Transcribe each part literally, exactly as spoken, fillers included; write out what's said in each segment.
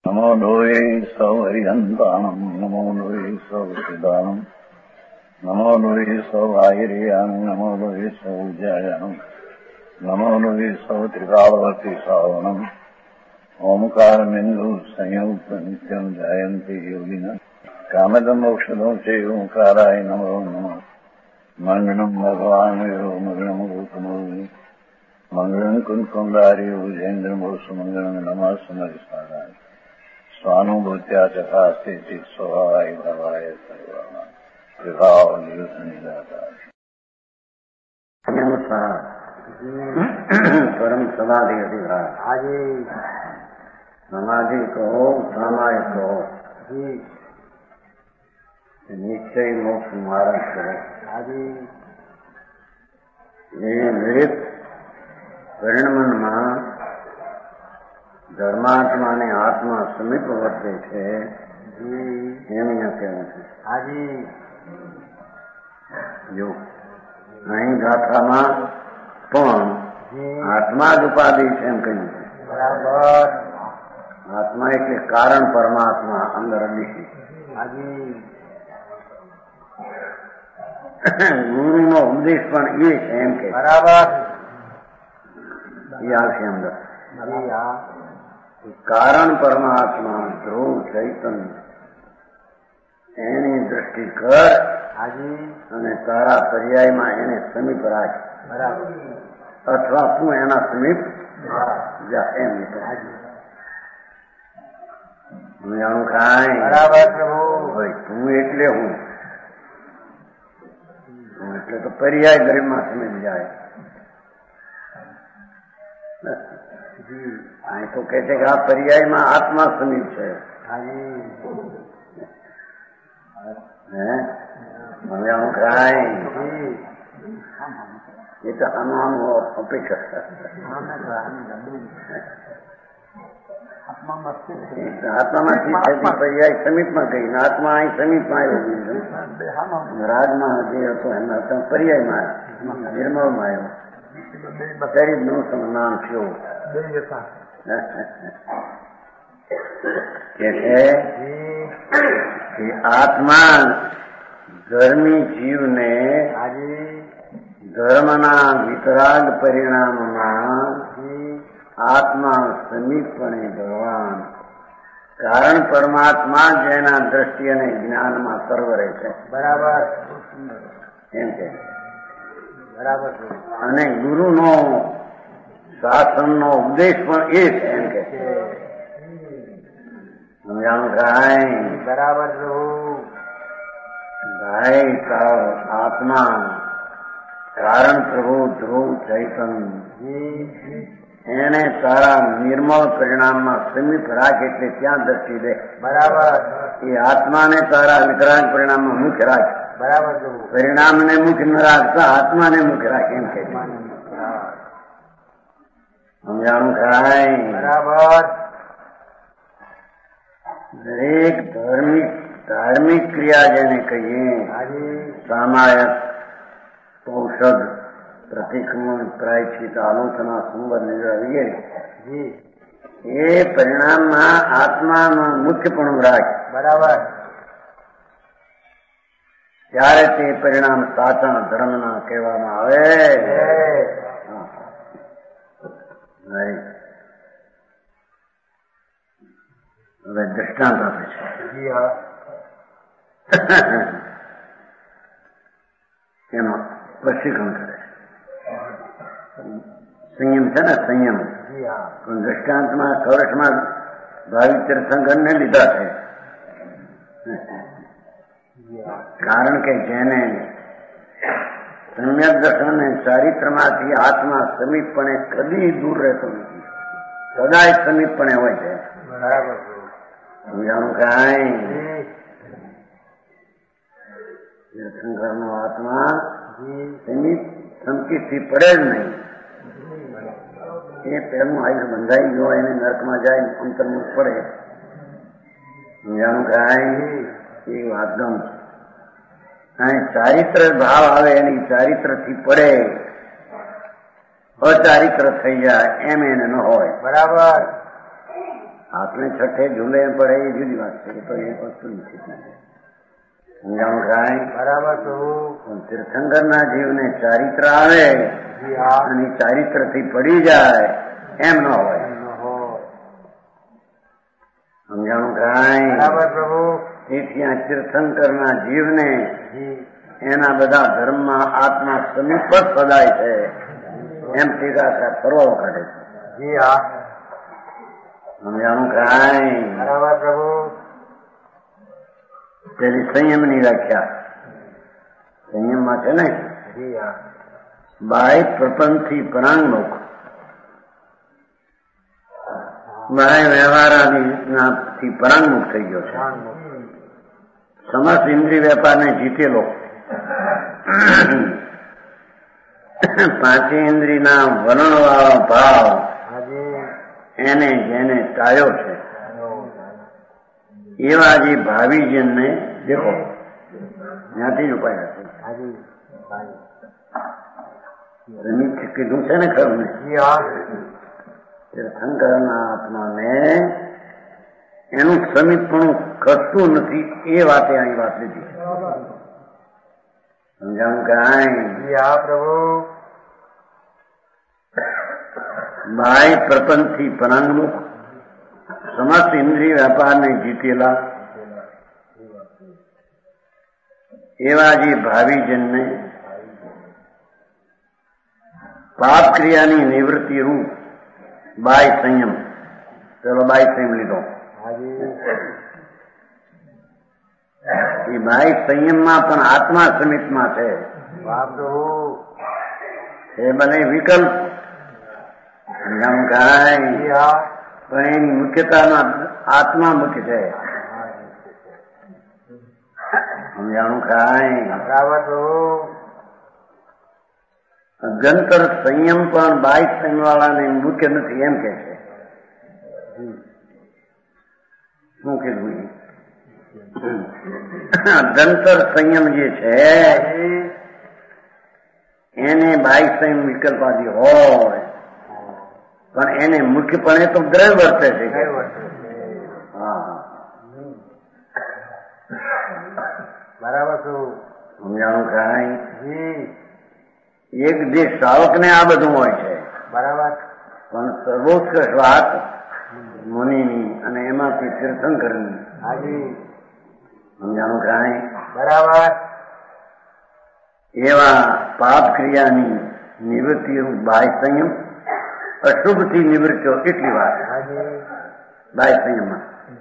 નમો લોહે સૌ હરિહંતાણમ નમો લોહે સૌ સિદાનમ નમો લોહે સૌ આહિર્યાન નમો લોહે સૌ જયાનમ નમો લોહે સૌ ત્રિકાળવતી સાવનમ ઓમકાર બિંદુ સંયુક્ત નિત્યમ જયંતી યોગિના કામદમ મોક્ષદો છે ઓંકારાય નમો નમઃ મંગળમ ભગવાન મંગળમ ગૌતમોની મંગળમ કુંકુંડારી વિજેન્દ્રમો સુમંગળમ નમઃ સમરિસારાય સ્વાનુભૂત્યા ચકાસ્તે સ્વભાવાય ભવાય સર્વમાં વિભાવ નિયુત નિરાકાર નમસ્કાર પરમ સમાધિ અધિકાર આજે સમાધિ કહો સામાય કહો નિશ્ચય મોક્ષ માર્ગ કહો આજે એ વિવિધ પરિણમનમાં ધર્માત્માને આત્મા સમીપ વર્તે છે એમ અહીંયા કહેવું છે આજે જો અહીં ગાથામાં પણ આત્મા જ ઉપાધિ છે એમ કહ્યું છે બરાબર. આત્મા એટલે કારણ પરમાત્મા અંદર અદિતિ ગુરુ નો ઉપદેશ પણ એ છે એમ કે બરાબર એ આવશે અંદર કારણ પરમાત્મા ધ્રુવ ચૈતન્ય એની દ્રષ્ટિ કર અને તારા પર્યાયમાં એને સમીપ રાખ બરાબર અથવા તું એના સમીપ જા એમ જાણું ખાય બરાબર પ્રભુ ભાઈ તું એટલે હું એટલે તો પર્યાય ગરીબમાં સમીપ જાય. અહીં તો કે છે કે આ પર્યાયમાં આત્મા સમીપ છે હે મને કાંઈ એ તો આનું અપેક્ષા આત્મામાંથી પર્યાય સમીપમાં ગઈ ને આત્મા અહીં સમીપમાં આવ્યો રાજમાં જે હતો એના પર્યાયમાં આવ્યો નિર્મળમાં આવ્યો ગરીબ નું સમાન થયું કે છે કે આત્મા ધર્મી જીવને ધર્મના વિતરાગ પરિણામમાં આત્મા સમીપપણે ભગવાન કારણ પરમાત્મા જેના દ્રષ્ટિ અને જ્ઞાનમાં સર્વ રહે છે બરાબર એમ કે બરાબર. અને ગુરુનો શાસનનો ઉપદેશ પણ એ છે એમ કે સમજાણું થાય બરાબર. ભાઈ તાર આત્મા કારણ પ્રભુ ધ્રુવ ચૈતન્ય એને તારા નિર્મળ પરિણામમાં સમીપ રાખ એટલે ત્યાં દ્રષ્ટિ દે બરાબર. એ આત્માને તારા વિતરાગ પરિણામમાં મુખ્ય રાખ બરાબર. પરિણામને મુખ્ય ન રાખતા આત્માને મુખ્ય રાખ એમ કે સમજાણું થાય બરાબર. દરેક ધાર્મિક ધાર્મિક ક્રિયા જેને કહીએ સામાયક ઔષધ પ્રતિક્રમણ પ્રાયશ્ચિત આલોચના સંવર નિગ્રહ વગેરે એ પરિણામમાં આત્માનો મુખ્યપણું રાખ બરાબર. ત્યારે તે પરિણામ સાચા ધર્મના કહેવામાં આવે. હવે દ્રષ્ટાંત આપે છે એમાં પ્રશિક્ષણ કરે સંયમ છે ને સંયમ પણ દ્રષ્ટાંતમાં કવચમાં ભાવિ તીર્થંકરને લીધા છે કારણ કે જેને સમ્યક દર્શન અને ચારિત્રમાંથી આત્મા સમીપપણે કદી દૂર રહેતો નથી સદાય સમીપપણે હોય છે બરાબર. સમજાણું કાંઈ તીર્થંકર નો આત્મા સમીપ સંકિતથી પડે જ નહીં. એ પેલું આયુષ બંધાઈ ગયો એને નર્કમાં જાય અંતર્મુખ પડે. સમજાણું કાંઈ એ વાત ગમ અહીં ચારિત્ર ભાવ આવે એની ચારિત્ર થી પડે અચારિત્ર થઈ જાય એમ એને ન હોય બરાબર. આપણે છઠ્ઠે ઝૂલે પડે એ જુદી વાત છે, તો એ વસ્તુ નથી સમજાણું કાંઈ બરાબર પ્રભુ. તીર્થંકરના જીવને ચારિત્ર આવે અને ચારિત્ર થી પડી જાય એમ ન હોય. સમજાણું કાંઈ બરાબર પ્રભુ. તેથી આ તીર્થંકરના જીવને એના બધા ધર્મમાં આત્મા સમીપ જ સદાય છે એમ ટીકાકાર ફરવા કાઢે છે. જી હા. સમજાણું કાંઈ બરાબર પ્રભુ. પેલી સંયમની વ્યાખ્યા સંયમમાં છે ને જી હા. બાહ્ય પ્રપંચથી પરાંગમુખ, બાહ્ય વ્યવહારાથી પરાંગમુખ થઈ ગયો છે. સમસ્ત ઇન્દ્રિય વેપારને જીતેલો, પાંચે ઇન્દ્રિયના વલણવાળો ભાવ એને જેને ટાળ્યો છે એવા જે ભાવિજનને દેખો ત્યાંથી જ ઉપાય હશે. નીચે કીધું છે ને ખરું ને તીર્થંકરના આત્માને એનું સમીપણું ઘટતું નથી એ વાતે અહીં વાત લીધી. સમજાણું કાંઈ હા પ્રભુ. બાહ્ય પ્રપંચથી પરાંગમુખ, સમસ્ત ઇન્દ્રિય વ્યાપારને જીતેલા એવા જે ભાવિજનને પાપ ક્રિયાની નિવૃત્તિ રૂપ બાહ્ય સંયમ, પેલો બાહ્ય સંયમ લીધો. એ બાહ્ય સંયમમાં પણ આત્મા સમિતમાં છે. એ બને વિકલ્પ કાંઈ પણ એની મુખ્યતામાં આત્મા મુખ્ય છે. સમજાણું કાંઈ અભ્યંતર સંયમ પણ બાહ્ય સંયમ વાળાને મુખ્ય નથી એમ કે છે. શું કીધું? અભ્યંતર સંયમ જે છે એને બાહ્ય સંયમ વિકલ્પાદી હોય પણ એને મુખ્યપણે તો દ્રવ્ય વર્તે છે. હા બરાબર શું સમજાણું કાંઈ એક જે શ્રાવકને આ બધું હોય છે બરાબર, પણ સર્વોત્કૃષ્ટ વાત મુનિની અને એમાંથી તીર્થંકરની. હાજી સમજાણું કાંઈ બરાબર. એવા પાપ ક્રિયાની નિવૃત્તિ બાહ્ય સંયમ, અશુભથી નિવૃત્તિઓ એટલી વાત બાહ્ય સંયમમાં,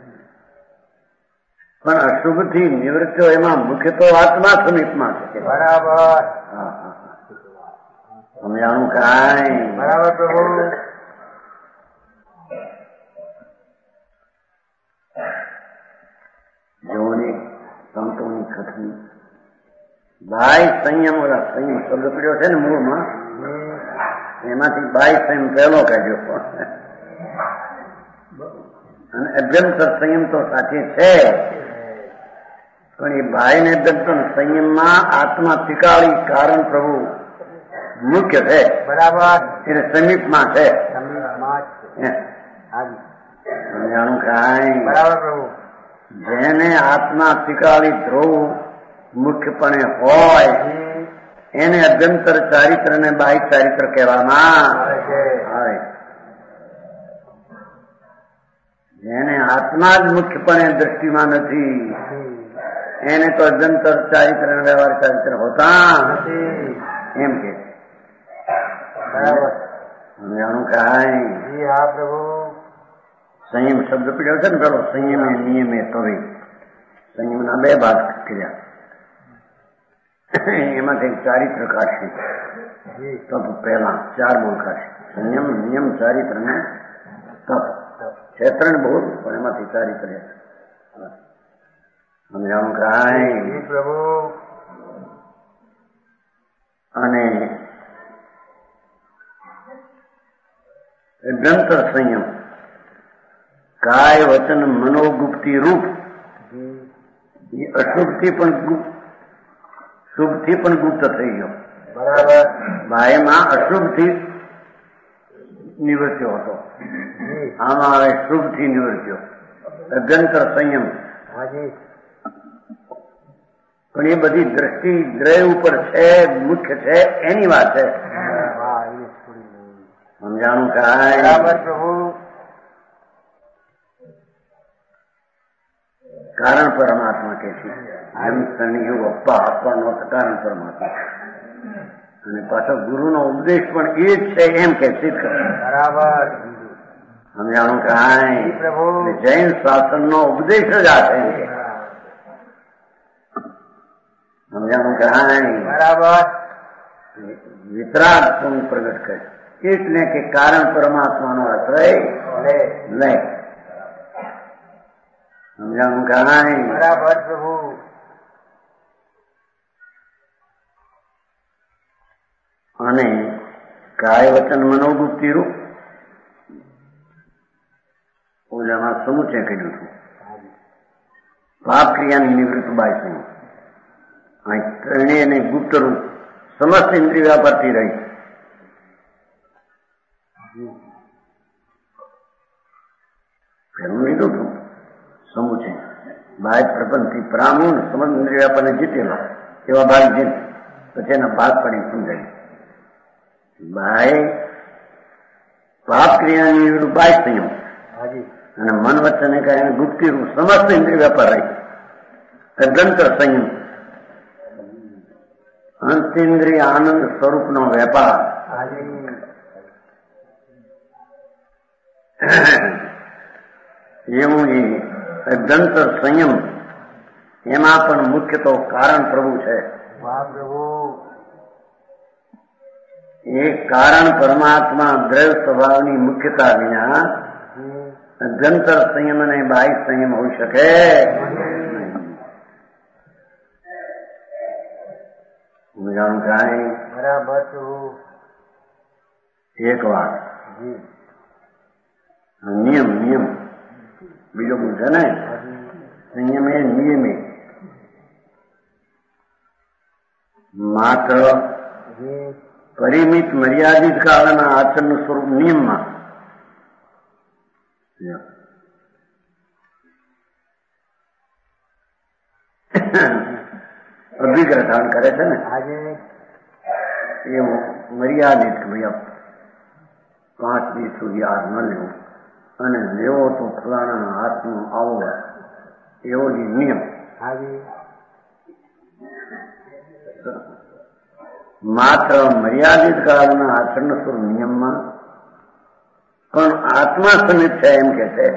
પણ અશુભથી નિવૃત્તિઓ એમાં મુખ્ય તો આત્મા સમીપમાં છે. બરાબર. હા હા સમજાણું કાંઈ બરાબર પ્રભુ. જોની સંતોની કથની બાહ્ય સંયમ, ઓલા સંયમ શબ્દ પડ્યો છે ને મૂળમાં, એમાંથી બાહ્ય સંયમ પહેલો કાઢ્યો અને અભ્યંતર સંયમ તો સાથે છે પણ એ બાહ્ય ને અભ્યંતર સંયમમાં આત્મા ટીકાળી કારણ પ્રભુ મુખ્ય છે. બરાબર. એને સમીપમાં છે. સમજાણું કાંઈ બરાબર પ્રભુ. જેને આત્મા ટીકાળી ધ્રુવ મુખ્યપણે હોય એને અભ્યંતર ચારિત્ર ને બાહ્ય ચારિત્ર કહેવામાં આવે. જેને આત્મા જ મુખ્યપણે દ્રષ્ટિમાં નથી એને તો અભ્યંતર ચારિત્ર અને વ્યવહાર ચારિત્ર હોતા એમ કે. બરાબર. સમજાણું કાંઈ હા પ્રભુ. સંયમ શબ્દ પીડ્યો છે ને પેલો સંયમે નિયમે તવે, સંયમના બે ભાગ કર્યા એમાંથી ચારિત્ર કાઢશે તપ પહેલા ચાર બોલ કાઢશે. સંયમ નિયમ ચારિત્ર ને તપ છે ત્રણ બોલ પણ એમાંથી ચારિત્ર. સમજાણું કાંઈ પ્રભુ. અને અભ્યંતર સંયમ કાય વચન મનોગુપ્તિ રૂપ એ અશુભથી પણ ગુપ્ત, શુભથી પણ ગુપ્ત થઈ ગયો. બરાબર. બાહ્યમાં અશુભથી નિવૃત્યો હતો આમાં હવે શુભથી નિવડ્યો અભ્યંતર સંયમ. હાજી. પણ એ બધી દ્રષ્ટિ દ્રય ઉપર છે, મુખ્ય છે એની વાત છે. સમજાણું કાંઈ? બરાબર પ્રભુ. કારણ પરમાત્મા કે છે એમ શનિયુગ અપ્પા આપવાનો કારણ પરમાત્મા, અને પાછો ગુરુનો ઉપદેશ પણ એ જ છે એમ કે સિદ્ધ કરે. બરાબર. સમજાણું કાંઈ? પ્રભુ. જૈન શાસનનો ઉપદેશ જ આ છે એમ કે. સમજાણું કાંઈ? બરાબર. વિતરાગ પણ પ્રગટ કરે એટલે કે કારણ પરમાત્માનો આશ્રય લે. સમજાણું કાંઈ? બરાબર પ્રભુ. અને કાય વચન મનોબુદ્ધિ રૂપ ઓજામાં સમુચય કર્યું હતું. પાપ ક્રિયાની નિવૃત્ત બાય છે. અહીં ત્રણેયને ગુપ્ત રૂપ સમસ્ત ઇન્દ્રિય વ્યાપારથી રહી. પેલું લીધું હતું સમુચય બાય પ્રપંચથી પ્રામુણ સમસ્ત ઇન્દ્રિય વ્યાપારને જીતેલો એવા ભાગ જીત. પછી એના ભાગ પડી સમજાય બાય પાપ ક્રિયાની નિવૃત્ત બાય સંયમ અને મન વચ્ચેને કારણે ગુપ્તિ રૂપ સમસ્ત ઇન્દ્રિય વ્યાપાર રહી. અભ્યંતર સંયમ અંતેન્દ્રિય આનંદ સ્વરૂપનો વેપાર. એવું એ અભ્યંતર સંયમ એમાં પણ મુખ્ય તો કારણ પ્રભુ છે. એ કારણ પરમાત્મા દ્રવ્ય સ્વભાવની મુખ્યતા વિના અભ્યંતર સંયમ અને બાહ્ય સંયમ હોઈ શકે. જાણું કાંઈ? બરાબર. એક વાત નિયમ નિયમ બીજો બધું છે ને. સંયમે નિયમે માત્ર પરિમિત મર્યાદિત કાળના આચરણનું સ્વરૂપ નિયમમાં અભિગ્રહણ કરે છે ને એવું મર્યાદિત પાંચ દિવસ સુધી હાથ ન લેવો અને લેવો તો ફલાણા હાથનો આવો એવો જ નિયમ. માત્ર મર્યાદિત કાળના આચરણ સ્વરૂપ નિયમમાં પણ આત્મા સમિત છે એમ કે છે.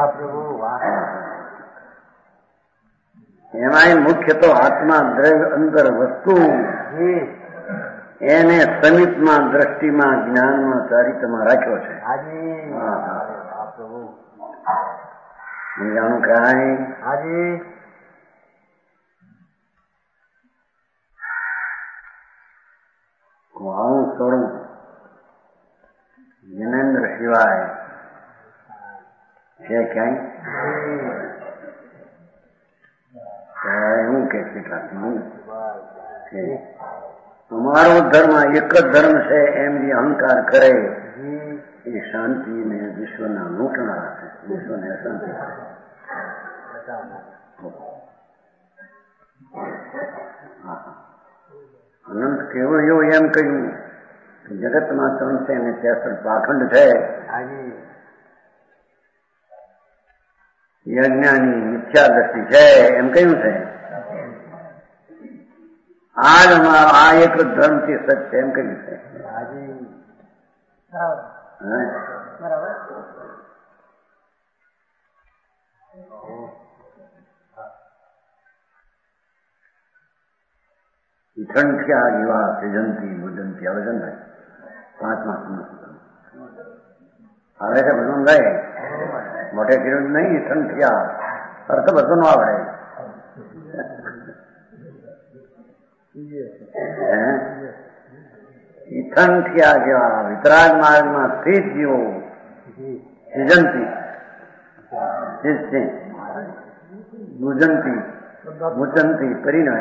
એમાંય મુખ્ય તો આત્મા દ્રવ્ય અંદર વસ્તુ એને સમિતમાં દ્રષ્ટિમાં જ્ઞાનમાં ચારિત્રમાં રાખ્યો છે. જાણું કાંઈ? આવું સ્વરૂપ જ્ઞાનેન્દ્ર સિવાય છે ક્યાંય? એવું કે કેટલાક અમારો ધર્મ એક જ ધર્મ છે એમ જે અહંકાર કરે એ શાંતિ ને વિશ્વના લૂંટણા રાખે, વિશ્વને અશાંતિ કરે. અનંત કેવો એવો એમ કહ્યું જગતમાં ત્રણસો ને ત્રેસઠ પાખંડ છે. યજ્ઞાની મિથ્યા દ્રષ્ટિ છે એમ કહ્યું છે. આજ આ એક જ ધર્મથી સત્ય એમ કહ્યું છે. ઠંઠિયા જીવા સિજંતી મુદંતી આવે છે ને પાંચમા સમસ્ત આવે છે બધું ગયે મોટે કિરણ નહીં. ઠંઠિયા અર્થ બધું નો આવડે. ઠંઠિયા જેવા વિતરાગ માર્ગમાં સ્થિત જીવો સિજંતી મુજંતી મુચંતી કરીને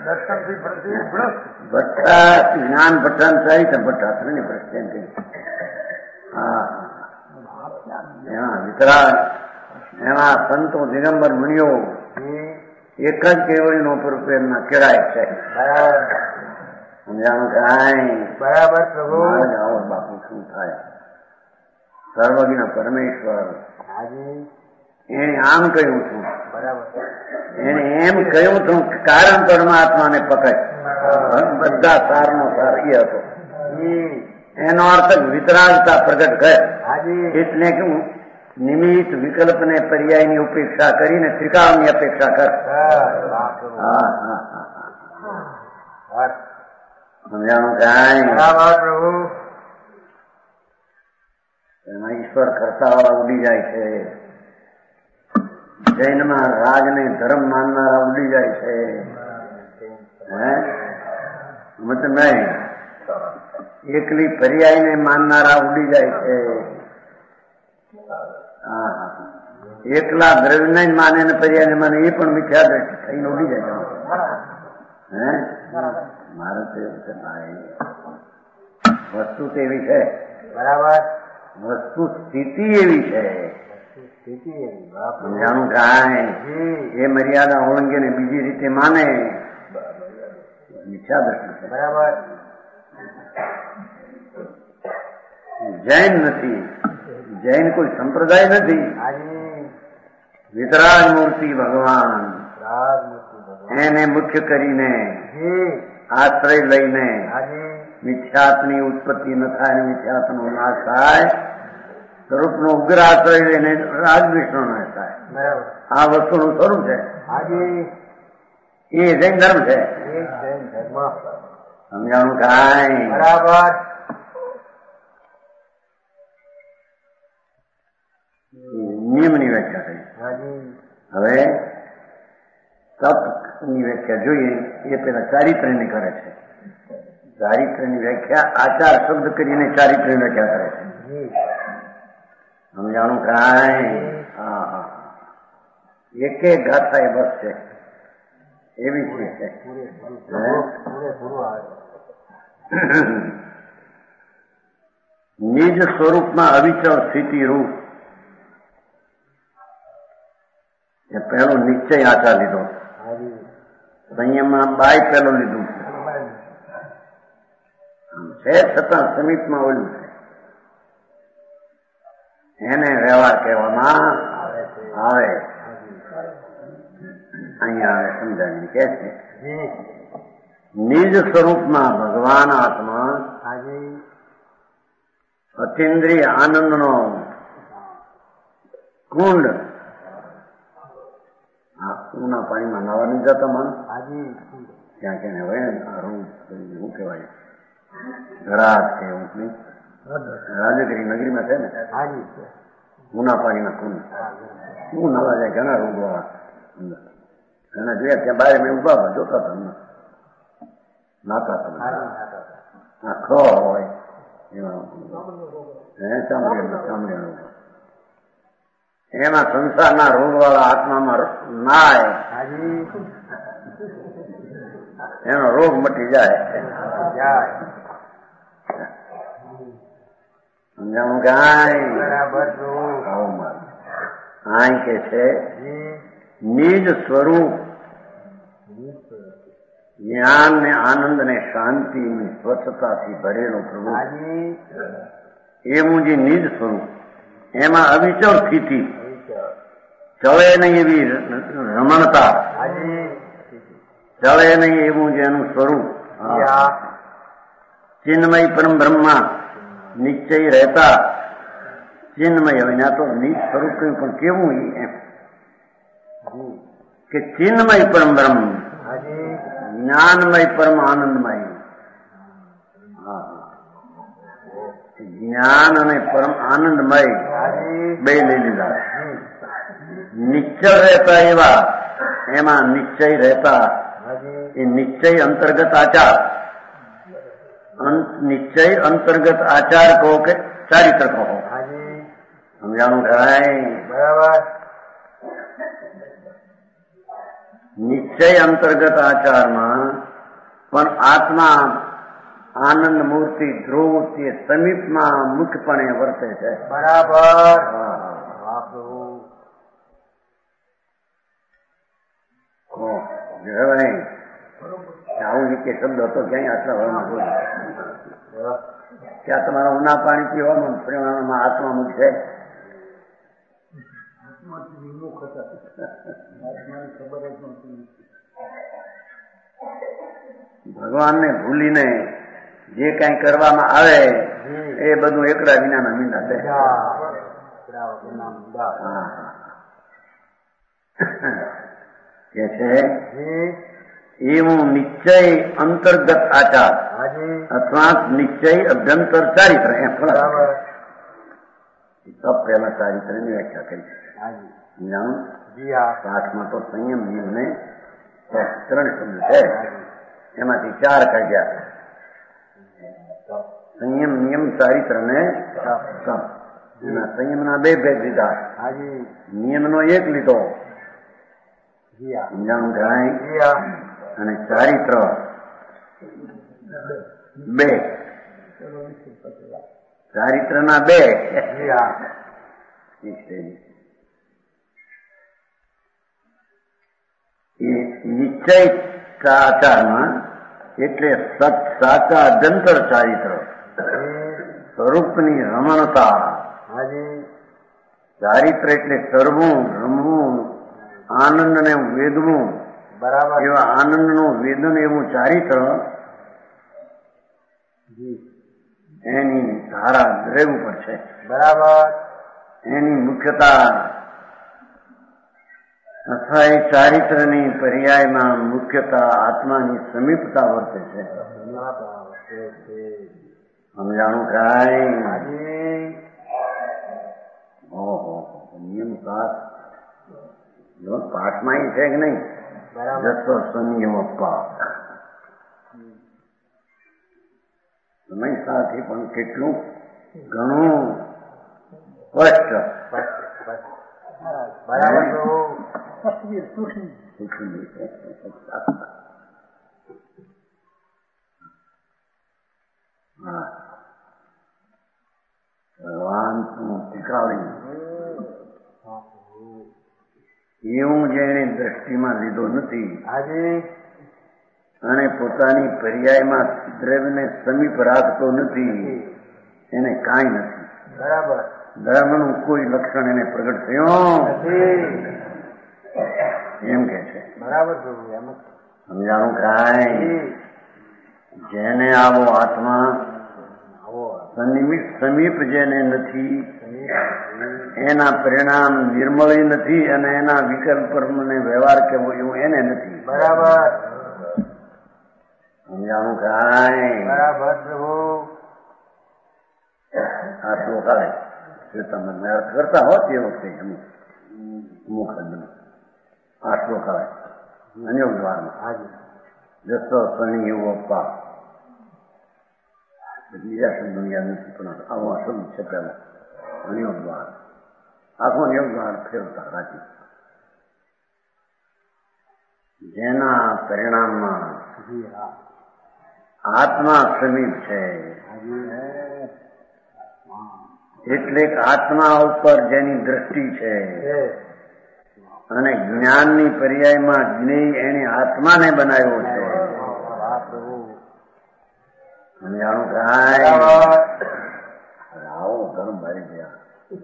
દર્શનથી ભટ્ટા જ્ઞાન ભટ્ટા ચારિત્ર ભટ્ટા ત્રણેય પ્રશ્ન હા એમાં વિતરાગ એમાં સંતો દિગંબર મુનિઓ એક જ કેવળીનો રૂપે એમના કેળાય છે. સમજાણું કાંઈ બરાબર પ્રભુ. આવો બાપુ શું થાય સર્વજ્ઞ પરમેશ્વર એને આમ કહ્યું છું, એને એમ કહ્યું છું કારણ પરમાત્માને પકડ બધા સારનો સાર એ હતો. એનો અર્થ વિતરાગતા પ્રગટ કર એટલે કે નિમિત્ત વિકલ્પ ને પર્યાય ની ઉપેક્ષા કરીને ત્રિકાળની અપેક્ષા કર. સમજાણું કાંઈ પ્રભુ. એમાં ઈશ્વર કરતા વાળા ઉડી જાય છે. જૈનમાં રાજને ધર્મ માનનારા ઉડી જાય છે. હે મત નહીં એકલી પર્યાયને માનનારા ઉડી જાય છે. હા એકલા દ્રવ્યને જ માને ને પર્યાયને માને એ પણ મિથ્યા દ્રષ્ટિ થઈને ઉડી જાય. હે મારે તો એવું છે ભાઈ વસ્તુ તેવી છે. બરાબર. વસ્તુ સ્થિતિ એવી છે. સમજાણું કાંઈ એ મર્યાદા ઓળંગે ને બીજી રીતે માને મિથ્યા દ્રષ્ટિ છે. બરાબર. જૈન નથી, જૈન કોઈ સંપ્રદાય નથી. વિતરાગ મૂર્તિ ભગવાન એને મુખ્ય કરીને આશ્રય લઈને મિથ્યાત્ની ઉત્પત્તિ ન થાય ને મિથ્યાત્નો નાશ થાય. સ્વરૂપનો ઉગ્ર આશ્રય લઈને રાગ વિષ્ણુ નાશ થાય. આ વસ્તુનું સ્વરૂપ છે. એ જૈન ધર્મ છે. સમજાણું કાંઈ બરાબર. નિયમની વ્યાખ્યા થઈ. હવે તપની વ્યાખ્યા જોઈએ એ પેલા ચારિત્ર્યની કરે છે. ચારિત્ર્યની વ્યાખ્યા આચાર શબ્દ કરીને ચારિત્ર્યની વ્યાખ્યા કરે છે. સમજાણું કાંઈ હા હા એક એક ગાથા એ બસ છે એવી ચીજ છે. નિજ સ્વરૂપમાં અવિચળ સ્થિતિ રૂપ એ પહેલો નિશ્ચય આચાર લીધો. સંયમમાં બાય પહેલો લીધું છે છતાં સમીપમાં ઓલું છે. એને વ્યવહાર કહેવામાં આવે. અહીંયા આવે સમજાવીને કે છે નિજ સ્વરૂપમાં ભગવાન આત્મા અતિન્દ્રિય આનંદનો કુંડ. આ ઊના પાણીમાં નાવા નહીં જતા માણસ ત્યાં કે હોય શું કહેવાય ઘરાટ કે એવું નહીં રાજગીરી નગરીમાં છે ને ઊના પાણીના કુંડ. શું નાવા જાય ઘણા રોગો ઘણા જોયા ત્યાં બહાર મેં ઉભા જોતા હતા નાતા હતા ખો હોય એમાં ચામડી એમાં સંસારના રોગ વાળા આત્મામાં નાય એનો રોગ મટી જાય. સમજાવું કાંઈ આય કે છે નિજ સ્વરૂપ જ્ઞાન ને આનંદ ને શાંતિ ની સ્વચ્છતાથી ભરેલો પ્રભુ એવું જે નિજ સ્વરૂપ એમાં અવિચળ સ્થિતિ ચલે નહીં એવી રમણતા ચલે નહીં એવું જેનું સ્વરૂપ ચિન્મય પરમ બ્રહ્મા નિશ્ચય રહેતા ચિન્મય વિના તો નિજ સ્વરૂપ કહ્યું પણ કેવું એમ કે ચિન્મય પરમ બ્રહ્મ જ્ઞાનમય પરમ આનંદમય. જ્ઞાન અને પરમ આનંદમય બે લઈ લીધા. નિશ્ચય રહેતા એવા એમાં નિશ્ચય રહેતા એ નિશ્ચય અંતર્ગત આચાર. નિશ્ચય અંતર્ગત આચાર કહો કે ચારિત્ર કહો. સમજાણું કાંઈ બરાબર. નિશ્ચય અંતર્ગત આચારમાં પણ આત્મા આનંદ મૂર્તિ ધ્રુવ તે સમીપમાં મુખ્યપણે વર્તે છે. બરાબર. આવું નીચે શબ્દ હતો ક્યાંય આટલા વારમાં બોલ્યો ત્યાં તમારા ઉના પાણી પીવામાં પરિણામમાં આત્મા મુખ છે. ભગવાનને ભૂલીને જે કઈ કરવામાં આવે એ બધું એકડા વિનાના મીંડા છે. કે છે એવું નિશ્ચય અંતર્ગત આચાર અથવા નિશ્ચય અભ્યંતર ચારિત્ર એમ સબ પહેલા ચારિત્ર ની વ્યાખ્યા કરી છે. પાઠમાં તો સંયમ નિયમ ને ત્રણ શબ્દ છે, એમાંથી ચાર કાઢ્યા. સંયમ નિયમ ચારિત્ર ને સંયમ ના બે ભેદ લીધા, નિયમ નો એક લીધો સમજાણું થાય, અને ચારિત્ર બે. ચારિત્ર ના બે નિશ્ચય આચારમાં એટલે સત સાચા અભ્યંતર ચારિત્ર સ્વરૂપની રમણતા. ચારિત્ર એટલે કરવું, રમવું, આનંદ ને વેદવું. બરાબર. એવા આનંદ નું વેદન એવું ચારિત્ર એની ધારા દરેક ઉપર છે. બરાબર. એની મુખ્યતા અથવા એ ચારિત્રની પર્યાયમાં મુખ્યતા આત્માની સમીપતા વર્તે છે. સમજાણું કાંઈ? ઓહો, નિયમ સાત પાઠમાં છે કે નહીં? જસો સંયમ અપ્પા સમય સાથે પણ કેટલું ઘણું સ્પષ્ટ. બરાબર. ભગવાન શીખવાડી એવું જેને દ્રષ્ટિમાં લીધો નથી અને પોતાની પર્યાયમાં દ્રવ્યને સમીપ રાખતો નથી, એને કાંઈ નથી. બરાબર. ધર્મનું કોઈ લક્ષણ એને પ્રગટ થયો એમ કે છે. બરાબર. સમજાણું કાંઈ? જેને આવો આત્મા સમીપ જેને નથી એના પરિણામ નિર્મળ નથી અને એના વિકલ્પ ને વ્યવહાર કેવો એવું એને નથી. બરાબર. સમજાણું કાંઈ? બરાબર. પ્રભુ આ શ્લોક આવે તમે અર્થ કરતા હોત એ વખતે મુખ આ શ્લોક આવે અન્ય દ્વારમાં જસો શનિ એવું અપ્પા. બીજા શબ્દો યાદ નથી પણ આવો શબ્દ છે પેલા અન્ય દ્વાર. આખો યોગ દ્વાર ફેરવતા રાખી જેના પરિણામમાં આત્મા સમીપ છે. એટલે આત્મા ઉપર જેની દ્રષ્ટિ છે અને જ્ઞાનની પર્યાયમાં જ્ઞેય એની આત્માને બનાવ્યો છે. સમજાણું કાંઈ? આવો ધર્મ મારી ગયા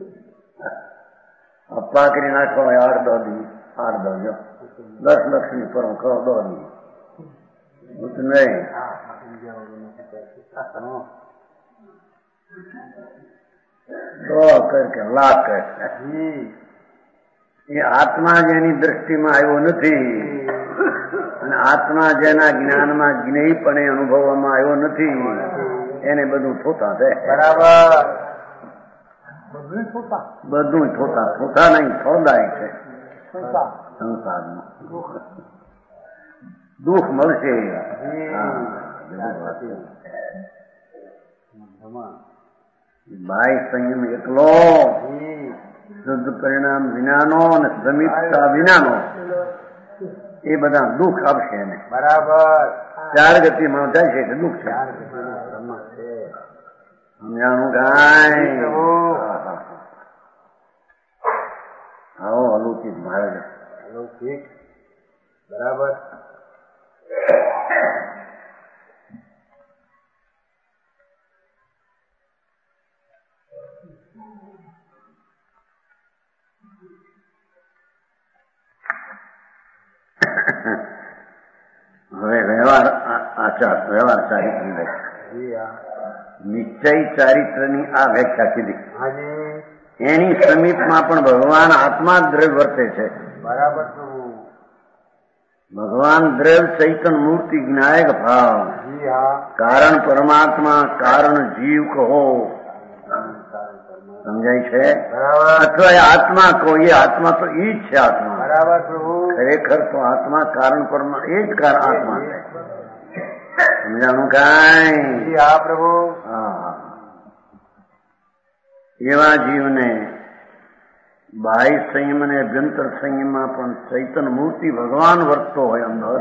અપ્પા કરી નાખો. આઠ દો દી આઠ દો જો દસ લક્ષ ની પર કરો દો દી નહીં દો કર કે લાખ કર. એ આત્મા જેની દ્રષ્ટિમાં આવ્યો નથી અને આત્મા જેના જ્ઞાનમાં જ્ઞેયપણે અનુભવવામાં આવ્યો નથી એને બધું થોતા છે. બરાબર. બધું થોતા થોતા નહીં થોદાય છે. સંસારમાં દુઃખ મળશે. બાહ્ય સંયમ એકલો શુદ્ધ પરિણામ વિનાનો અને સમીપતા વિનાનો એ બધા દુઃખ આપશે એને. બરાબર. ચાર ગતિમાં જાય છે એટલે દુઃખ છે. સમજાણું કાંઈ? આવો અલૌકિક મહારાજ. અલૌકિક. બરાબર. હવે વ્યવહાર આચાર વ્યવહાર ચારિત્ર નિશ્ચય ચારિત્રની આ વ્યાખ્યા કીધી. એની સમીપમાં પણ ભગવાન આત્મા દ્રવ્ય વર્તે છે. બરાબર. ભગવાન દ્રવ્ય ચૈતન મૂર્તિ જ્ઞાયક ભાવ કારણ પરમાત્મા કારણ જીવ કહો સમજાય છે. અથવા એ આત્મા કહો એ આત્મા તો ઈ જ છે. આત્મા બરાબર પ્રભુ. ખરેખર તો આત્મા કારણ પરમા એ જ કારણ આત્મા છે. સમજાણું કાંઈ? હા પ્રભુ. હા એવા જીવને બાહ્ય સંયમ અને અભ્યંતર સંયમમાં પણ ચૈતન મૂર્તિ ભગવાન વર્તતો હોય અંદર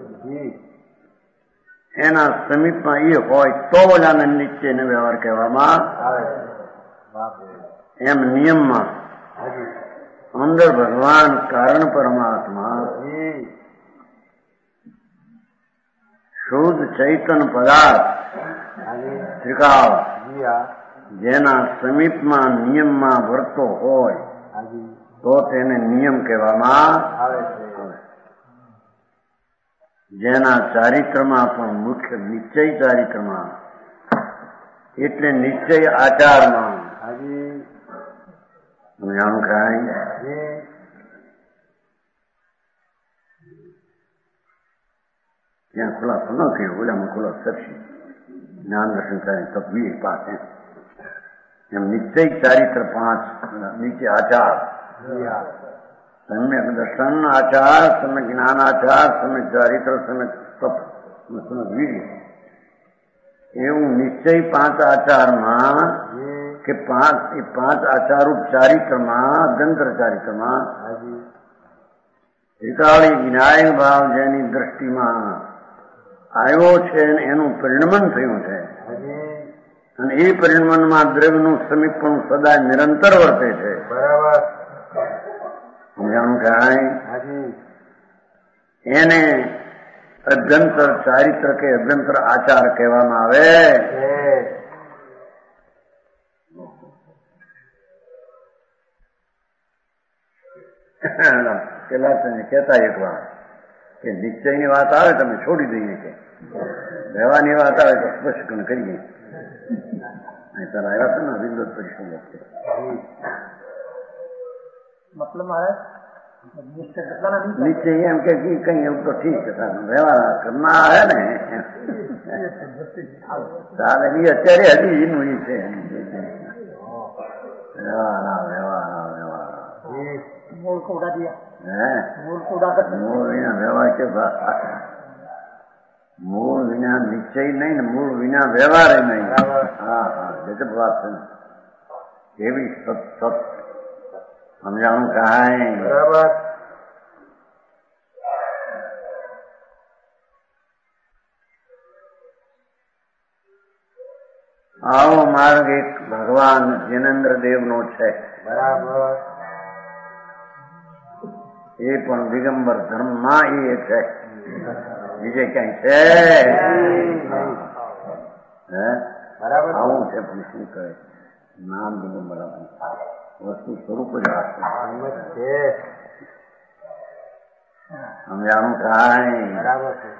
એના સમીપમાં એ હોય તો જ આને નિશ્ચયનો વ્યવહાર કહેવામાં આવે. એમ નિયમમાં અંદર ભગવાન કારણ પરમાત્મા શુદ્ધ ચૈતન પદાર્થ ત્રિકાળ જેના સમીપમાં નિયમમાં વર્તો હોય તો તેને નિયમ કહેવામાં આવે. જેના ચારિત્રમાં પણ મુખ્ય નિશ્ચય ચારિત્રમાં એટલે નિશ્ચય આચારમાં જાણું કાંઈ? ત્યાં ખુલાસો ન થયો ઓલામાં ખુલાસો થશે. જ્ઞાન દર્શન થાય તપવી પાસે એમ નિશ્ચય ચારિત્ર પાંચ નીચે આચાર સમ્યક દર્શન આચાર સમ્યક જ્ઞાન આચાર સમ્યક ચારિત્ર સમ્યક તપ સમ્યક વીર્ય એવું નિશ્ચય પાંચ આચારમાં કે પાંચ એ પાંચ આચારરૂપ ચારિત્રમાં અભ્યંતર ચારિત્રમાં ત્રિકાળી વિનાયક ભાવ જેની દ્રષ્ટિમાં આવ્યો છે એનું પરિણમન થયું છે અને એ પરિણમનમાં દ્રવ્યનું સમીપન સદા નિરંતર વર્તે છે. બરાબર. સમજાણું કાંઈ? એને અભ્યંતર ચારિત્ર કે અભ્યંતર આચાર કહેવામાં આવે. પેલા તમે કહેતા એક વાર કે નિશ્ચયની વાત આવે તમે છોડી દઈએ કે રહેવાની વાત આવે તો સ્પષ્ટ કરીએ. તારા આવ્યા છે ને વિગત પરિશ્રમ મતલબ મારે નીચે એમ કે કઈ એવું તો ઠીક છે વ્યવહાર કરના આવે ને તારે અત્યારે હજી એનું એ છે વ્યવહાર વ્યવહાર વ્યવહાર મૂળ को उड़ा दिया है मूल को उड़ा कर मूल विना व्यवहार के मूल विना निश्चय नहीं ने मूल विना व्यवहार ही नहीं. हाँ हाँ गजब बात है. ये भी सत सत समझाऊं कहा है. बराबर. આવો માર્ગ એક ભગવાન જૈનેન્દ્ર દેવ નો છે. બરાબર. એ પણ દિગંબર ધર્મમાં એ છે. બીજે ક્યાંય છે બરાબર. આવું છે પણ શું કહે નામ દિગંબર વસ્તુ સ્વરૂપ જ રાખે. સમજાણું કાંઈ? બરાબર છે.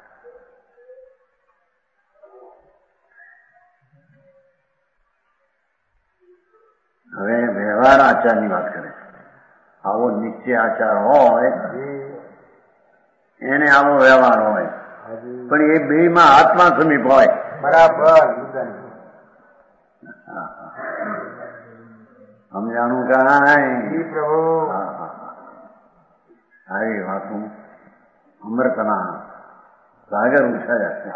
હવે વ્યવહાર આચારની વાત કરે છે. આવો નિશ્ચય આચાર હોય એને આવો વ્યવહાર હોય પણ એ બે માં આત્મા સમીપ હોય. બરાબર. સમજાણું કાંઈ? પ્રભુ. આવી વાતું અમૃતના સાગર ઉછાયા છે.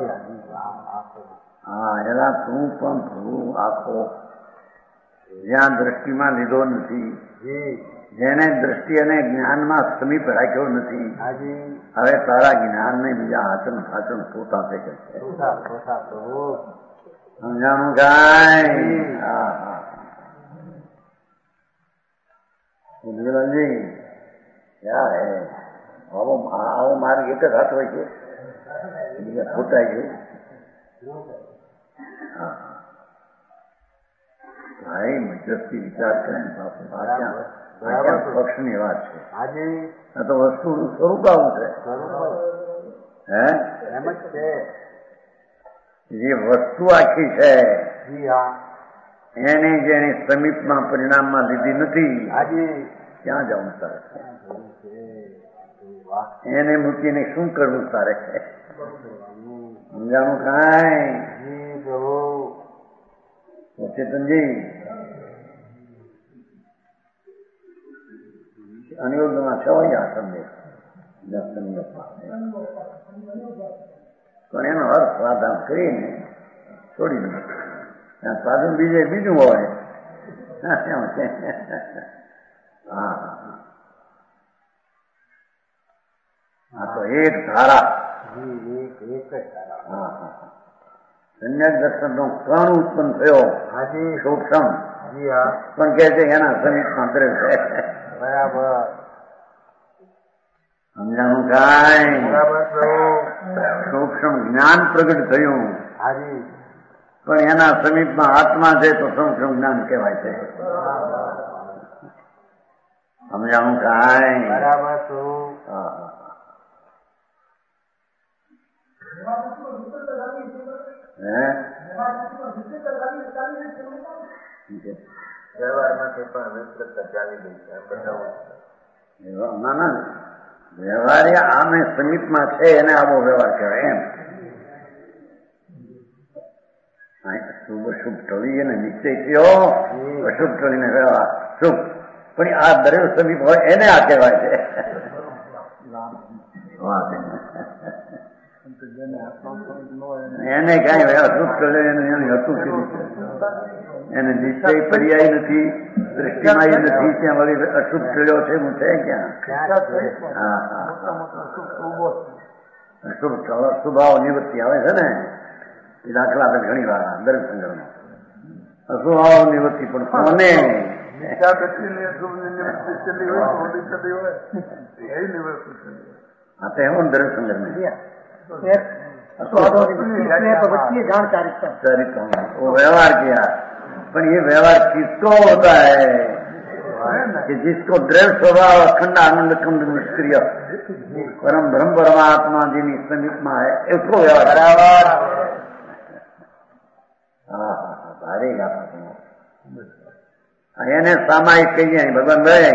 હા એલા તું પણ પ્રભુ આખો જ્યાં દ્રષ્ટિમાં લીધો નથી જેને દ્રષ્ટિ અને જ્ઞાનમાં સમીપ રાખ્યો નથી હવે તારા જ્ઞાનને બીજા આચરણ આચરણ પોતા આપે છે સમજાણું કાંઈ હા હા ઉજ્જવલજી ક્યાં હે આવો આવો માર્ગ એક જ હાથ હોય છે બીજા ખોટાય છે હા ભાઈ મધ્યસ્થી વિચાર કરીને પક્ષની વાત છે આ તો વસ્તુનું સ્વરૂપ આવું છે હે એમ જ છે જે વસ્તુ આખી છે એને જેને સમીપમાં પરિણામમાં લીધી નથી ક્યાં જવું તારે એને મૂકીને શું કરવું તારે સમજાણું કાંઈ ચેતનજી અનિયોગમાં છવાયા તમને પણ એનો અર્થ સાધન કરીને છોડી દઉં ત્યાં સાધન બીજે બીજું હોય હા હા તો એક ધારા હા હા સંન્યાસ દર્શન નો કણ ઉત્પન્ન થયો સૂક્ષ્મ પણ કે છે એના સમીપમાં દ્રવ છે બરાબર સમજાણું કાંઈ સૂક્ષ્મ જ્ઞાન પ્રગટ થયું પણ એના સમીપમાં આત્મા છે તો સૂક્ષ્મ જ્ઞાન કહેવાય છે સમજાણું કાંઈ બરાબર હા હા વ્યવહારમાંથી પણ વિસ્તૃતતા ચાલી ગઈ છે ના ના વ્યવહાર આમે સમીપમાં છે એને આવો વ્યવહાર કહેવાય એમ શુભ શુભ ટળી અને નિશ્ચય થયો અશુભ ટળીને વ્યવહાર શુભ પણ આ દરેક સમીપ હોય એને આ કહેવાય છે એને કઈ અશુભ ટળે એની હતું એને નિશ્ચય પર્યાય નથી દૃષ્ટિમાં નથી ત્યાં વળી અશુભ ટળ્યો છે હું છે ક્યાં હા હા અશુભ સ્વભાવ નિવૃત્તિ આવે છે ને એ દાખલા તો ઘણી વાર દરેક સંગ્રહમાં અસ્વભાવ નિવૃત્તિ પણ કોને હા તો એવો દરેક સંગ્રહ व्यवहार किया पर ये व्यवहार किसको होता है कि जिसको दृढ़ स्वभाव अखंड आनंद खंड निष्क्रिय परम ब्रह्म परमात्मा जी ની સમીપમાં है उसको व्यवहार बराबर હા હા ભારે ગાતા એને સામાયિક કહીએ ભગવાન ભાઈ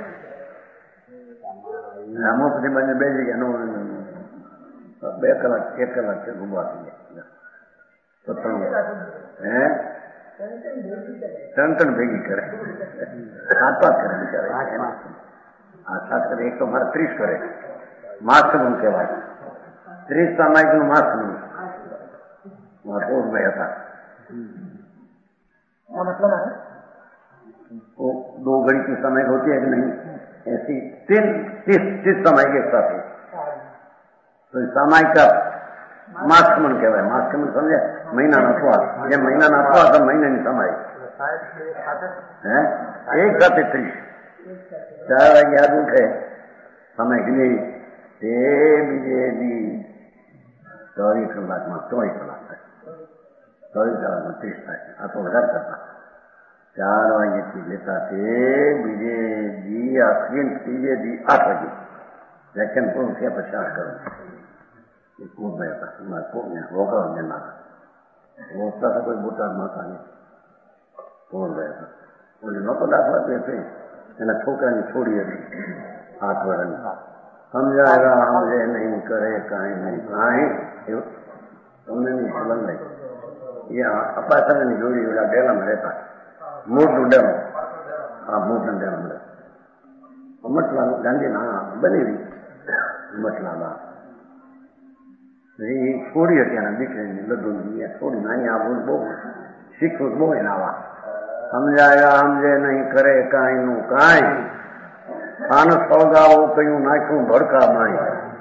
અમુક મને બે જગ્યા બે કલાક એક કલાક છે ગુમવા થઈ જાય હે ત્રણ ત્રણ ભેગી કરે સાત પાંચ કરે બિચારા આ સાત કરે એક તો મારે ત્રીસ કરે માસ્કનું કહેવાય ત્રીસ સામાયિક નું માસ્કનું પૂર્ણભાઈ હતા मतलब वो दो घड़ी की समय होती है कि नहीं ऐसी तीन तीस तीस समय के साथ तो सामायिक का मास्क मन कहेवाय मास्क मन समझे महीना नथवा જે મહિના નથવા તો મહિનાની સમાય હે એક સાથે ત્રીસ ચાર વાગે યાદ ઉઠે સમય ગઈ તે બીજે દી ચોવીસ કલાકમાં ચોવીસ કલાક થાય ચોવીસ કલાકમાં ત્રીસ થાય આ તો વધારે કરતા ચાર વાગ્યાથી લેતા તે બીજે દી આખરી ત્રીજે દી આઠ વાગે વ્યાખ્યાન પૂરું થયા પછી આઠ કરું એ પૂર્ણભાઈ હતા પૂર્ણ રોકડા મેના રોકતા તો કોઈ બોટાદમાં હતા નહીં પૂર્ણભાઈ હતા ઓલી નહોતો દાખલા તે થઈ એના છોકરાની છોડી હતી આઠ વર્ષની સમજાયા સમજે નહીં કરે કાંઈ નહીં કાંઈ એવું તમને નહીં ફલન નહીં એ અપાસંગની જોડી ઓલા ડેલામાં રહેતા મોટનું ડેમ હા મોટનું ડેમ મટલા ગાંધીના બનેલી મટલામાં એ છોડી હતી એના દીકરીની લડુની છોડી નાની આવું બહુ શીખવું બહુ એના આવા સમજાયા સમજે નહીં કરે કાંઈ નું કાંઈ પાન સળગાવો કયું નાખ્યું ભડકા માય.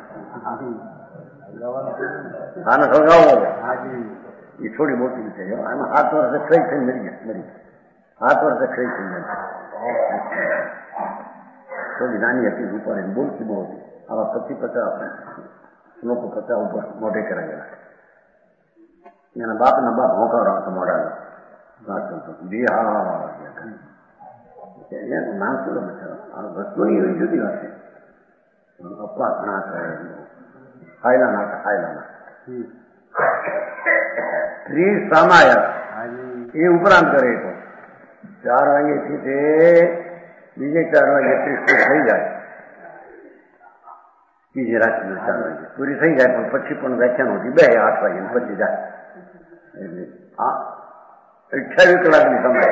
પાન સળગાવો એ થોડી મોટી છે. એમાં સાત વર્ષે કઈ થઈ મરી ગયા મરી સાત વર્ષે કઈ થઈ ગયા થોડી નાની હતી રૂપાળી બોલતી બહુ હતી. આવા પચીસ પચાસ લોકો પચાસ ઉપર મોઢે કરાયેલા. એના બાપના બાપ હોકારો હતો મોઢા બિહાર નામ શું વસ્તુની એવી જુદી વાત છે. અપા ઘણા કરે હાયલા નાખે હાયલા નાખે ત્રીસ સામાયા એ ઉપરાંત કરે તો ચાર વાગ્યાથી તે બીજે ચાર વાગે ત્રીસ થઈ જાય. બીજી રાત્રિના ચાર વાગે પૂરી થઈ જાય પણ પછી પણ વ્યાખ્યાન હતી બે આઠ વાગે પછી જાય. એટલે આ અઠ્યાવીસ કલાકની સમય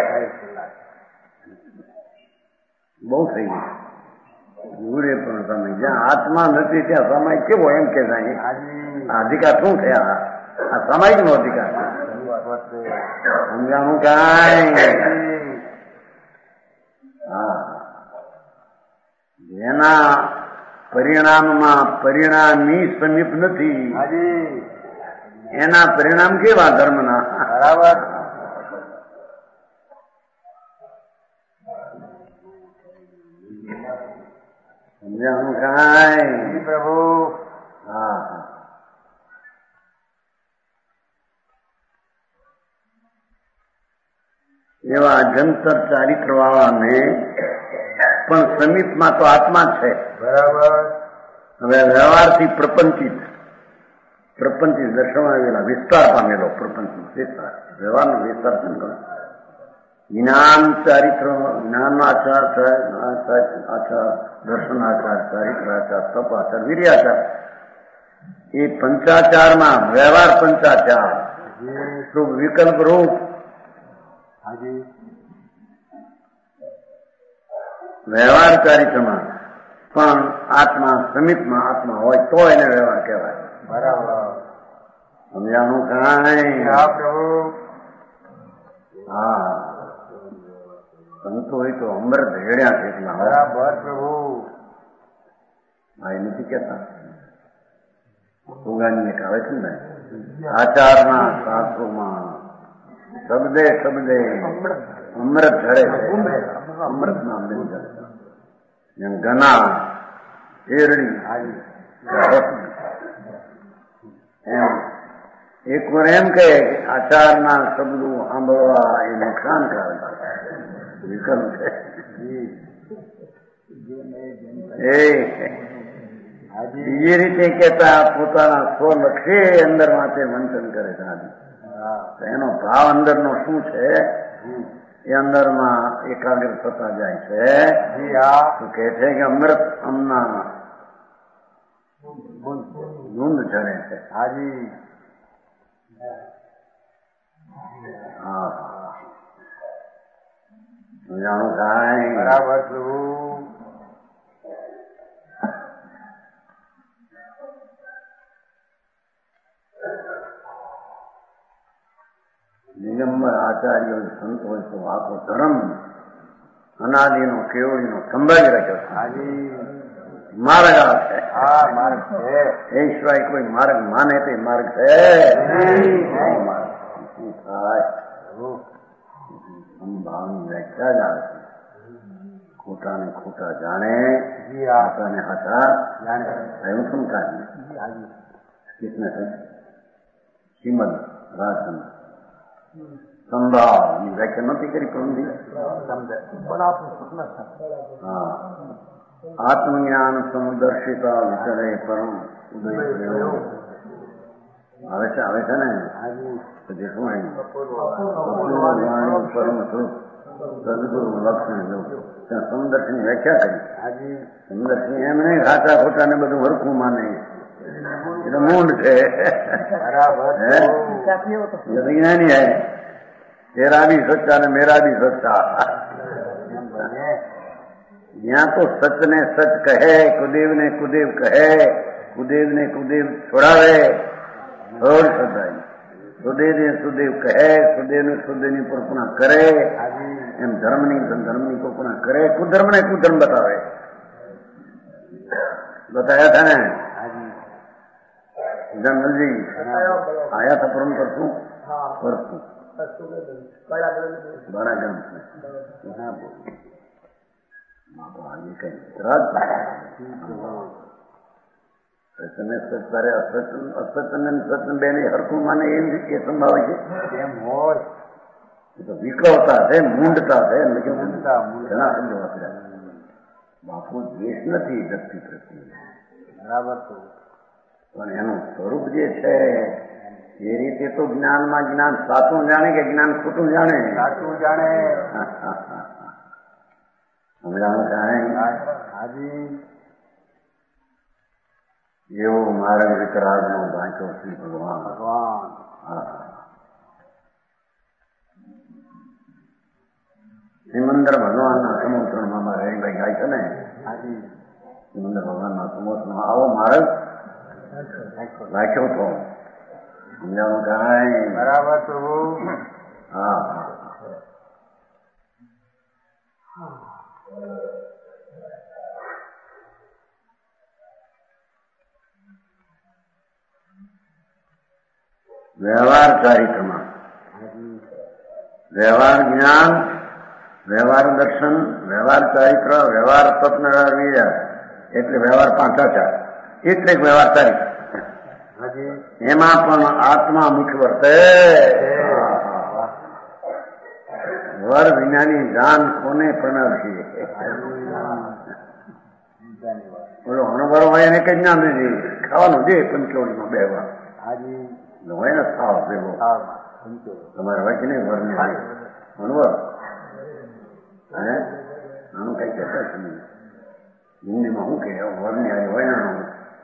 બહુ થઈ ગઈ. ગુરે પણ સમય જ્યાં આત્મા નથી ત્યાં સમય કેવો એમ કે જાય આ અધિકાર શું થયા? આ સમય નો અધિકાર સમજાણું કાંઈ. હા જેના પરિણામમાં પરિણામી સમીપ નથી એના પરિણામ કેવા ધર્મના? બરાબર. સમજાણું કાંઈ પ્રભુ? હા હા એવા જંતર ચારિત્ર વાળાને પણ સમીપમાં તો આત્મા જ છે. બરાબર. હવે વ્યવહારથી પ્રપંચિત પ્રપંચિત દર્શાવેલા વિસ્તાર પામેલો પ્રપંચિત વિસ્તાર વ્યવહારનો વિસ્તાર પણ ગણે. જ્ઞાન ચારિત્ર જ્ઞાન આચાર આચાર દર્શન આચાર ચારિત્ર આચાર તપ આચાર વીર્યાચાર એ પંચાચારમાં વ્યવહાર પંચાચાર શુભ વિકલ્પ રૂપ વ્યવહાર ચારિત્રમાં પણ આત્મા સમીપમાં આત્મા હોય તો એને વ્યવહાર કહેવાય. બરાબર. સમજાણું કાંઈ? હા સંતો હોય તો અમૃત હેડ્યા છે એટલા. બરાબર પ્રભુ. હા એ નથી કેતા સુગાની એક આવે છે ને આચારના શાસ્ત્રોમાં શબ્દે શબ્દે અમૃત ઝરે છે. અમૃત ના અમૃત ઝરે એમ ઘના શેરડી એમ એક વાર એમ કહે કે આચારના શબ્દો સાંભળવા એ નુકસાનકારક વિકલ્પ છે. એ બીજી રીતે કેતા પોતાના સ્વલક્ષે અંદર માટે મંથન કરે છે. એનો ભાવ અંદરનો શું છે એ અંદરમાં એકાગ્ર થતા જાય છે. તો કે છે કે અમૃત અમના ગુંદ ચડે છે. હાજી. હા જાણું કાંઈ? બરાબર પ્રભુ. નિગમ્બર આચાર્ય સંત હોય તો આખો ધર્મ અનાદિનો કેવડીનો સંભાળી રાખ્યો છે. માર્ગ આ છે. એ સિવાય કોઈ માર્ગ માને તે માર્ગ છે. સંભાવની વ્યાખ્યા જ આવે છે. ખોટા ને ખોટા જાણે હાથા ને હાથા એવું સંસ્કાર કિસને શ્રીમદ રાજચંદ્ર સંભાવની વ્યાખ્યા નથી કરી પ્રભુ. હા આત્મજ્ઞાન સમદર્શિતા વિચરે પરમ ઉદય આવે છે આવે છે ને પરમ સ્વરૂપ સદગુરુ લક્ષણ જો ત્યાં સમદર્શની વ્યાખ્યા કરી. સમદર્શની એમ નહીં ખાતા ખોટા ને બધું હરખું માને એ તો મૂંડ છે. વિજ્ઞાની હે તેરા ભી સચ્ચા ને મેરા ભી સચ્ચા. ત્યાં તો સચ ને સચ કહે કુદેવ ને કુદેવ કહે કુદેવ ને કુદેવ છોડાવે और सदाई सुदेव ने सुदेव कहे सुदेव ने सुदेव ની કલ્પના કરે એમ ધર્મની ધર્મની કલ્પના કરે કુધર્મ ને કુધર્મ બતાવે. बताया था ने जनरल जी आया था परम परसों परसों बड़ा ग्राम में आगे कहीं તમે તારે અસતન સતન બે હરખું માને એમ એ સંભાવે છે એમ હોય તો વિકળતા છે મૂંડતા છે ઘણા શબ્દો વાપર્યા બાપુ દ્વેષ નથી વ્યક્તિ પ્રત્યે બરાબર પણ એનું સ્વરૂપ જે છે એ રીતે તો જ્ઞાનમાં જ્ઞાન સાચું જાણે કે જ્ઞાન ખોટું જાણે સાચું જાણે સમજાણું કાંઈ હાજી એવો મારા વિતરાગનો વાંચો શ્રી ભગવાન ભગવાન સિમંદર ભગવાનના સમુદ્રમાં મારે હરિભાઈ ગાય છે ને સિમંદર ભગવાનના સમુદ્રમાં આવો માર્ગ રાખ્યો હતો સમજાવું કાંઈ બરાબર પ્રભુ હા વ્યવહાર ચારિત્રમાં વ્યવહાર જ્ઞાન વ્યવહાર દર્શન વ્યવહાર ચારિત્ર વ્યવહાર સ્વપ્ન એટલે વ્યવહાર પાંચા ચાર એટલે વ્યવહાર ચારિત્ર એમાં પણ આત્મા મુખ્ય વર્તે વર વિનાની જાન કોને પ્રણવશે બોલો અનુભવ હોય એને કઈ જ્ઞાન નથી ખાવાનું છે પંચોળીમાં બે વાર હોય ને સાવ ભેગો તમારે હોય કે નહીં વરને અનુભવ હે આનું કઈ કહેતા છે નહીં હિન્દીમાં શું કે વરની આજે હોય ને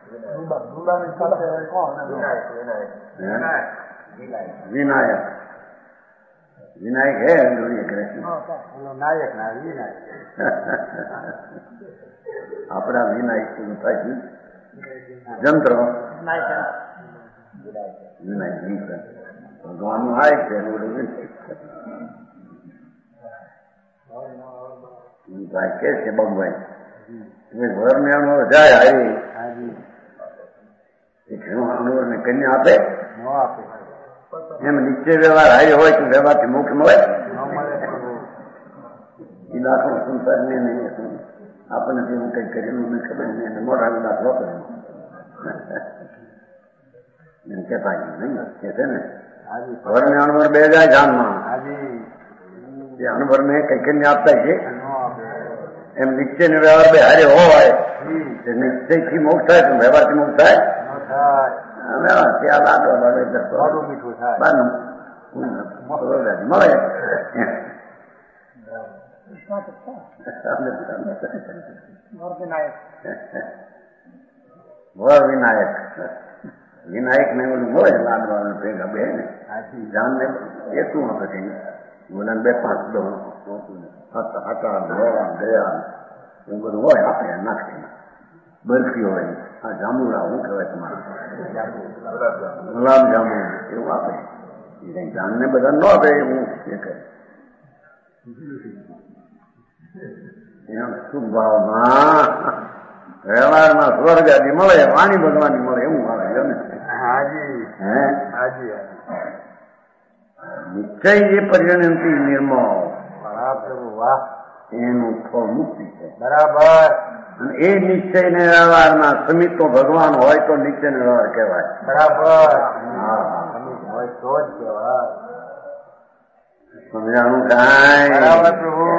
વિનાયક વિનાયક હે નાયક ના વિનાયક આપણા વિનાયક થાય જંત્ર વિનાયક ભગવાનનું આય છે કે છે બગભાઈ ઘર ને જાય હારી અનુવર ને કન્યા આપે એમ નિશ્ચય વ્યવહાર હારી હોય તો વ્યવહારથી મોક્ષ મળે એ દાખલો સંસાર ને નહીં આપણને જેવું કઈ કરેલું નહીં ખબર નહીં મોટા દાખલો કરે એમ કેતા નહીં કે છે ને ઘર ને અણવર બે જાય જાનમાં એ અણવર ને કઈ કન્યા આપતા છે એમ નિશ્ચય ને વ્યવહાર બે હારે હોય નિશ્ચય થી મોક્ષ થાય તો વ્યવહાર થી મોક્ષ થાય વ્યવહાર ત્યાં લાડો લાડો મીઠું થાય મળે વર વિનાયક વિનાયક ને ઓલું મળે લાડવા ભેગા બે ને જાન ને એટલું આપે કઈ બોલા બે પાંચ દો હતા ગયા એવું બધું હોય આપે નાખે બરફી હોય આ જાંબુડા શું કહેવાય તમારા ગુલાબ જાંબુ એવું આપે એ કઈ જાન ને બધા ન આપે એવું એ કહે એમ શુભ ભાવમાં વ્યવહારમાં સ્વર્ગ આદિ મળે વાણી ભગવાનની મળે એવું આવે ને હે નિશ્ચય જે પરિણતિ નિર્મળ વાહ એનું ફળ મુક્તિ છે બરાબર અને એ નિશ્ચય ને વ્યવહારમાં સમિત તો ભગવાન હોય તો નિશ્ચય ને વ્યવહાર કહેવાય બરાબર હોય તો જ કહેવાય સમજાણું કાંઈ બરાબર પ્રભુ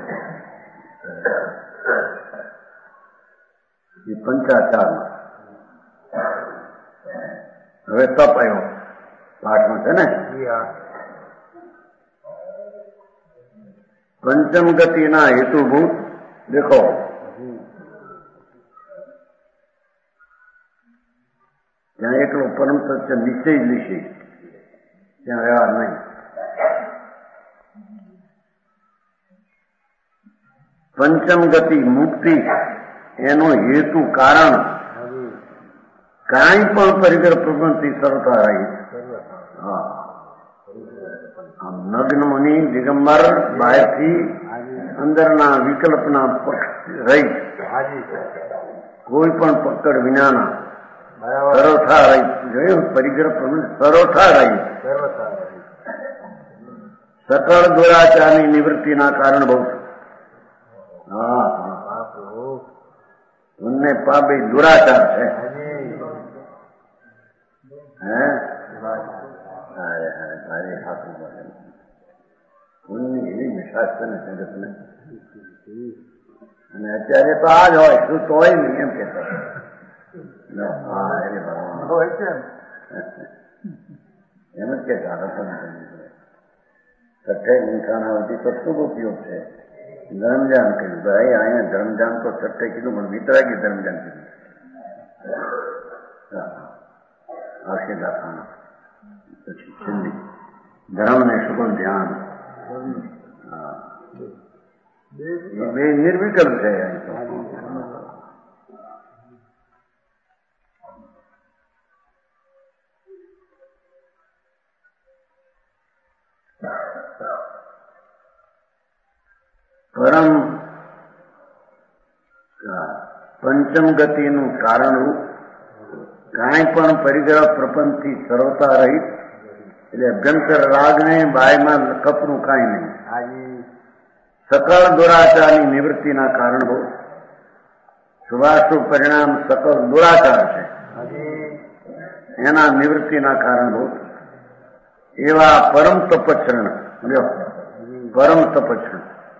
એ પંચાચારમાં હવે તપ આવ્યો પાઠમાં છે ને પંચમ ગતિના હેતુભૂત દેખો ત્યાં એકલો પરમ સત્ય નિશ્ચય જ લીશે ત્યાં વ્યવહાર નહીં પંચમ ગતિ મુક્તિ એનો હેતુ કારણ કાંઈ પણ પરિકર પ્રબંધથી સરળતા રહી હા આમ નગ્ન મુનિ દિગંબર બહારથી અંદરના વિકલ્પના રહી કોઈ પણ પકડ વિનાના સરોઠા રહી જોયું પરિગ્રહ પ્રમાણે સરોઠા રહી સકળ દુરાચારની નિવૃત્તિના કારણ બહુ હા હા પુણ્ય પાપ એ દુરાચાર છે હે અરે અરે તારે હાથું પડે પુણ્ય એવી મિઠાશ છે ને જગતને અને અત્યારે તો આ જ હોય શું તોય નહીં એમ કેતા એમ જ કે છઠ્ઠે મીઠાણાથી તો શુભ ઉપયોગ છે ધર્મજાન કર્યું ભાઈ અહીંયા ધર્મજાન તો છઠ્ઠે કીધું પણ વિતરાગી ધર્મજાન કીધું આવશે દાખાના પછી છેલ્લી ધર્મ ને શુભ ધ્યાન બે નિર્વિકલ્પ છે પરમ પંચમ ગતિનું કારણરૂપ કાંઈ પણ પરિગ્રહ પ્રપંચથી સરળતા રહિત એટલે અભ્યંતર રાગને બાયમાં કપનું કાંઈ નહીં સકળ દુરાચારની નિવૃત્તિના કારણભૂત શુભાશુભ પરિણામ સકળ દુરાચાર છે એના નિવૃત્તિના કારણભૂત એવા પરમ તપચ્છરણ પરમ તપચ્છરણ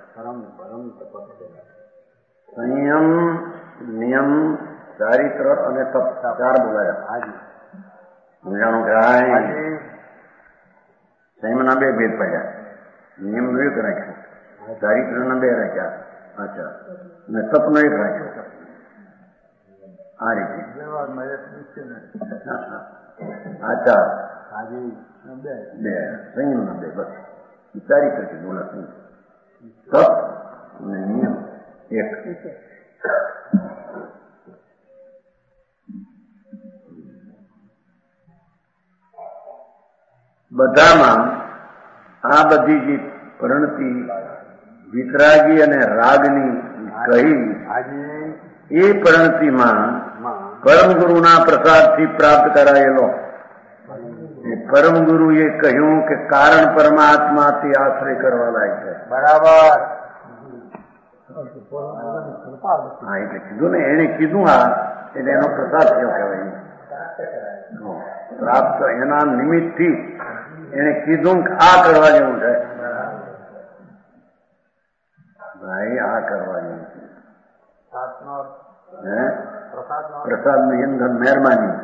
સંયમ નિયમ ચારિત્ર અને તપ ચાર બોલાયા સમજાણું કે સંયમના બે ભેદ પડ્યા નિયમ નો એક રાખ્યો ચારિત્ર ના બે રાખ્યા અચ્છા અને તપનો એક રાખ્યો આ રીતે આચાર બે સંયમ ના બે બસ ચારિત્ર થી બોલા સંયમ તપ અને નિયમ એક બધામાં આ બધી જે પરિણતિ વિતરાગી અને રાગની કહી એ પરિણતિમાં પરમ ગુરુના પ્રસાદથી પ્રાપ્ત કરાયેલો પરમ ગુરુએ કહ્યું કે કારણ પરમાત્માથી આશ્રય કરવા લાયક છે બરાબર હા એટલે કીધું ને એને કીધું આ એટલે એનો પ્રસાદ થયો કહેવાય પ્રાપ્ત એના નિમિત્તથી એને કીધું કે આ કરવા જેવું છે ભાઈ આ કરવા જેવું છે પ્રસાદ ની અંદર મહેરબાની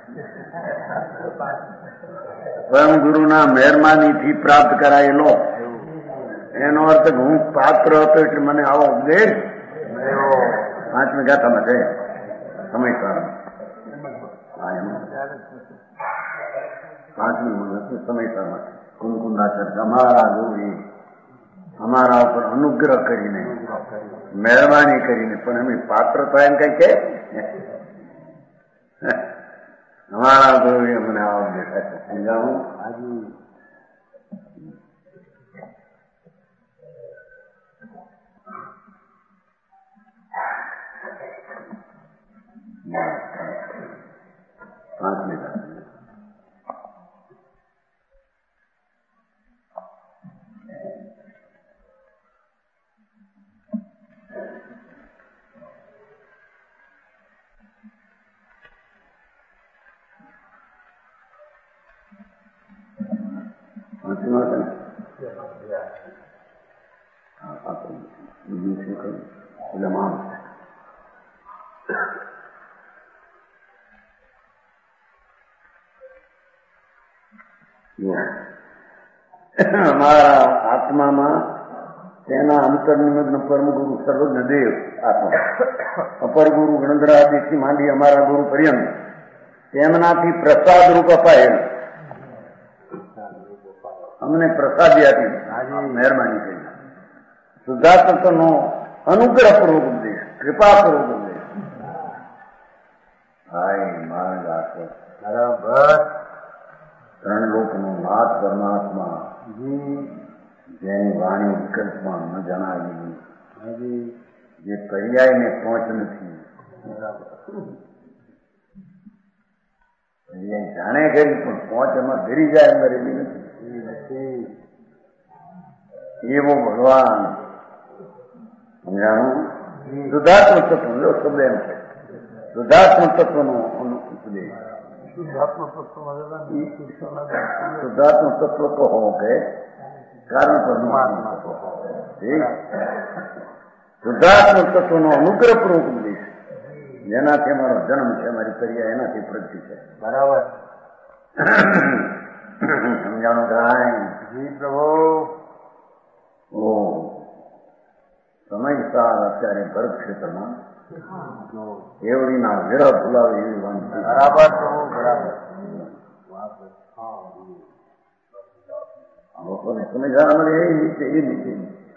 પરમ ગુરુના મહેરબાની થી પ્રાપ્ત કરાયેલો એનો અર્થ હું પાત્ર હતો એટલે મને આવો ઉપદેશ પાંચમી ગાથામાં છે સમયસર પાંચમી સમયસરમાં કુમકુંદાચર અમારા ગુરુ અમારા ઉપર અનુગ્રહ કરીને મહેરબાની કરીને પણ અમે પાત્ર તો એમ કઈ કે અમારા ગુરુએ મને આવો ઉપદેશ સમજાવું પાંચ મિનિટ અમારા આત્મામાં તેના અંતર્નિમગ્ન પરમ ગુરુ સર્વજ્ઞ દેવ આત્મા અપર ગુરુ ગણધરાદિથી માંડી અમારા ગુરુ પર્યંત તેમનાથી પ્રસાદ રૂપ અપાયેલ અમને પ્રસાદી આપી મહેરબાની કરી શુદ્ધાત્મનો અનુગ્રહપૂર્વક ઉપદેશ કૃપાપૂર્વક ઉપદેશ હાય માર્ગ આપો બરાબર ત્રણ લોકનો નાથ પરમાત્મા જેની વાણી વિકલ્પમાં ન જણાવી જે પર્યાયને પહોંચ નથી જાણે કરી પણ પહોંચ એમાં ધરી જાય અંદર એવી નથી. એવો ભગવાન સમજાણું. શુદ્ધાત્મ તત્વ જો શબ્દ એમ છે, શુદ્ધાત્મ તત્વનો ઉપદેશ. શુદ્ધાત્મ તત્વ તો હો કે કારણ પરમાત્મા શુદ્ધાત્મ તત્વનો અનુગ્રહપૂર્વક ઉપદેશ, જેનાથી અમારો જન્મ છે, અમારી પર્યા એનાથી પ્રગતિ છે. બરાબર સમજાણું કાંઈ? જી પ્રભુ. ઓ સમયસાર અત્યારે ભરત ક્ષેત્રમાં કેવડીના વિરહ ભૂલાવે એવી વાંચી. બરાબર પ્રભુ બરાબર. લોકોને સમયસાર મળે એ નીચે એ નીચે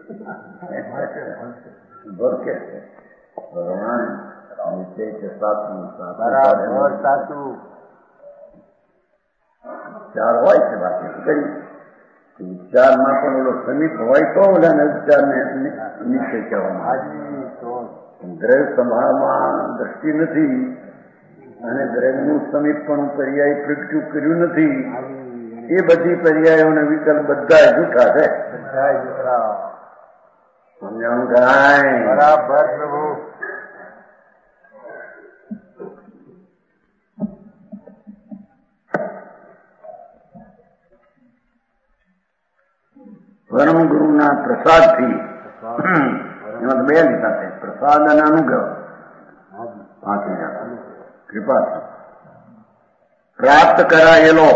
ભરકે ભગવાન નીચે છે સાચું બરાબર સાચું ચાર હોય છે. બાકી કરી વિચારમાં પણ ઓલો સમીપ હોય તો ઓલા વિચારને નીચે કહેવામાં. દ્રવ્ય સંભાળમાં દ્રષ્ટિ નથી અને દ્રવ્યનું સમીપ પણ પર્યાય પ્રગટ્યું કર્યું નથી. એ બધી પર્યાયોને વિકલ્પ બધા જૂઠા છે. સમજાણું કાંઈ? બરાબર પ્રભુ. પરમ ગુરુના પ્રસાદથી એમાં બે લીધા છે, પ્રસાદ અને અનુગ્રહ. કૃપા પ્રાપ્ત કરાયેલો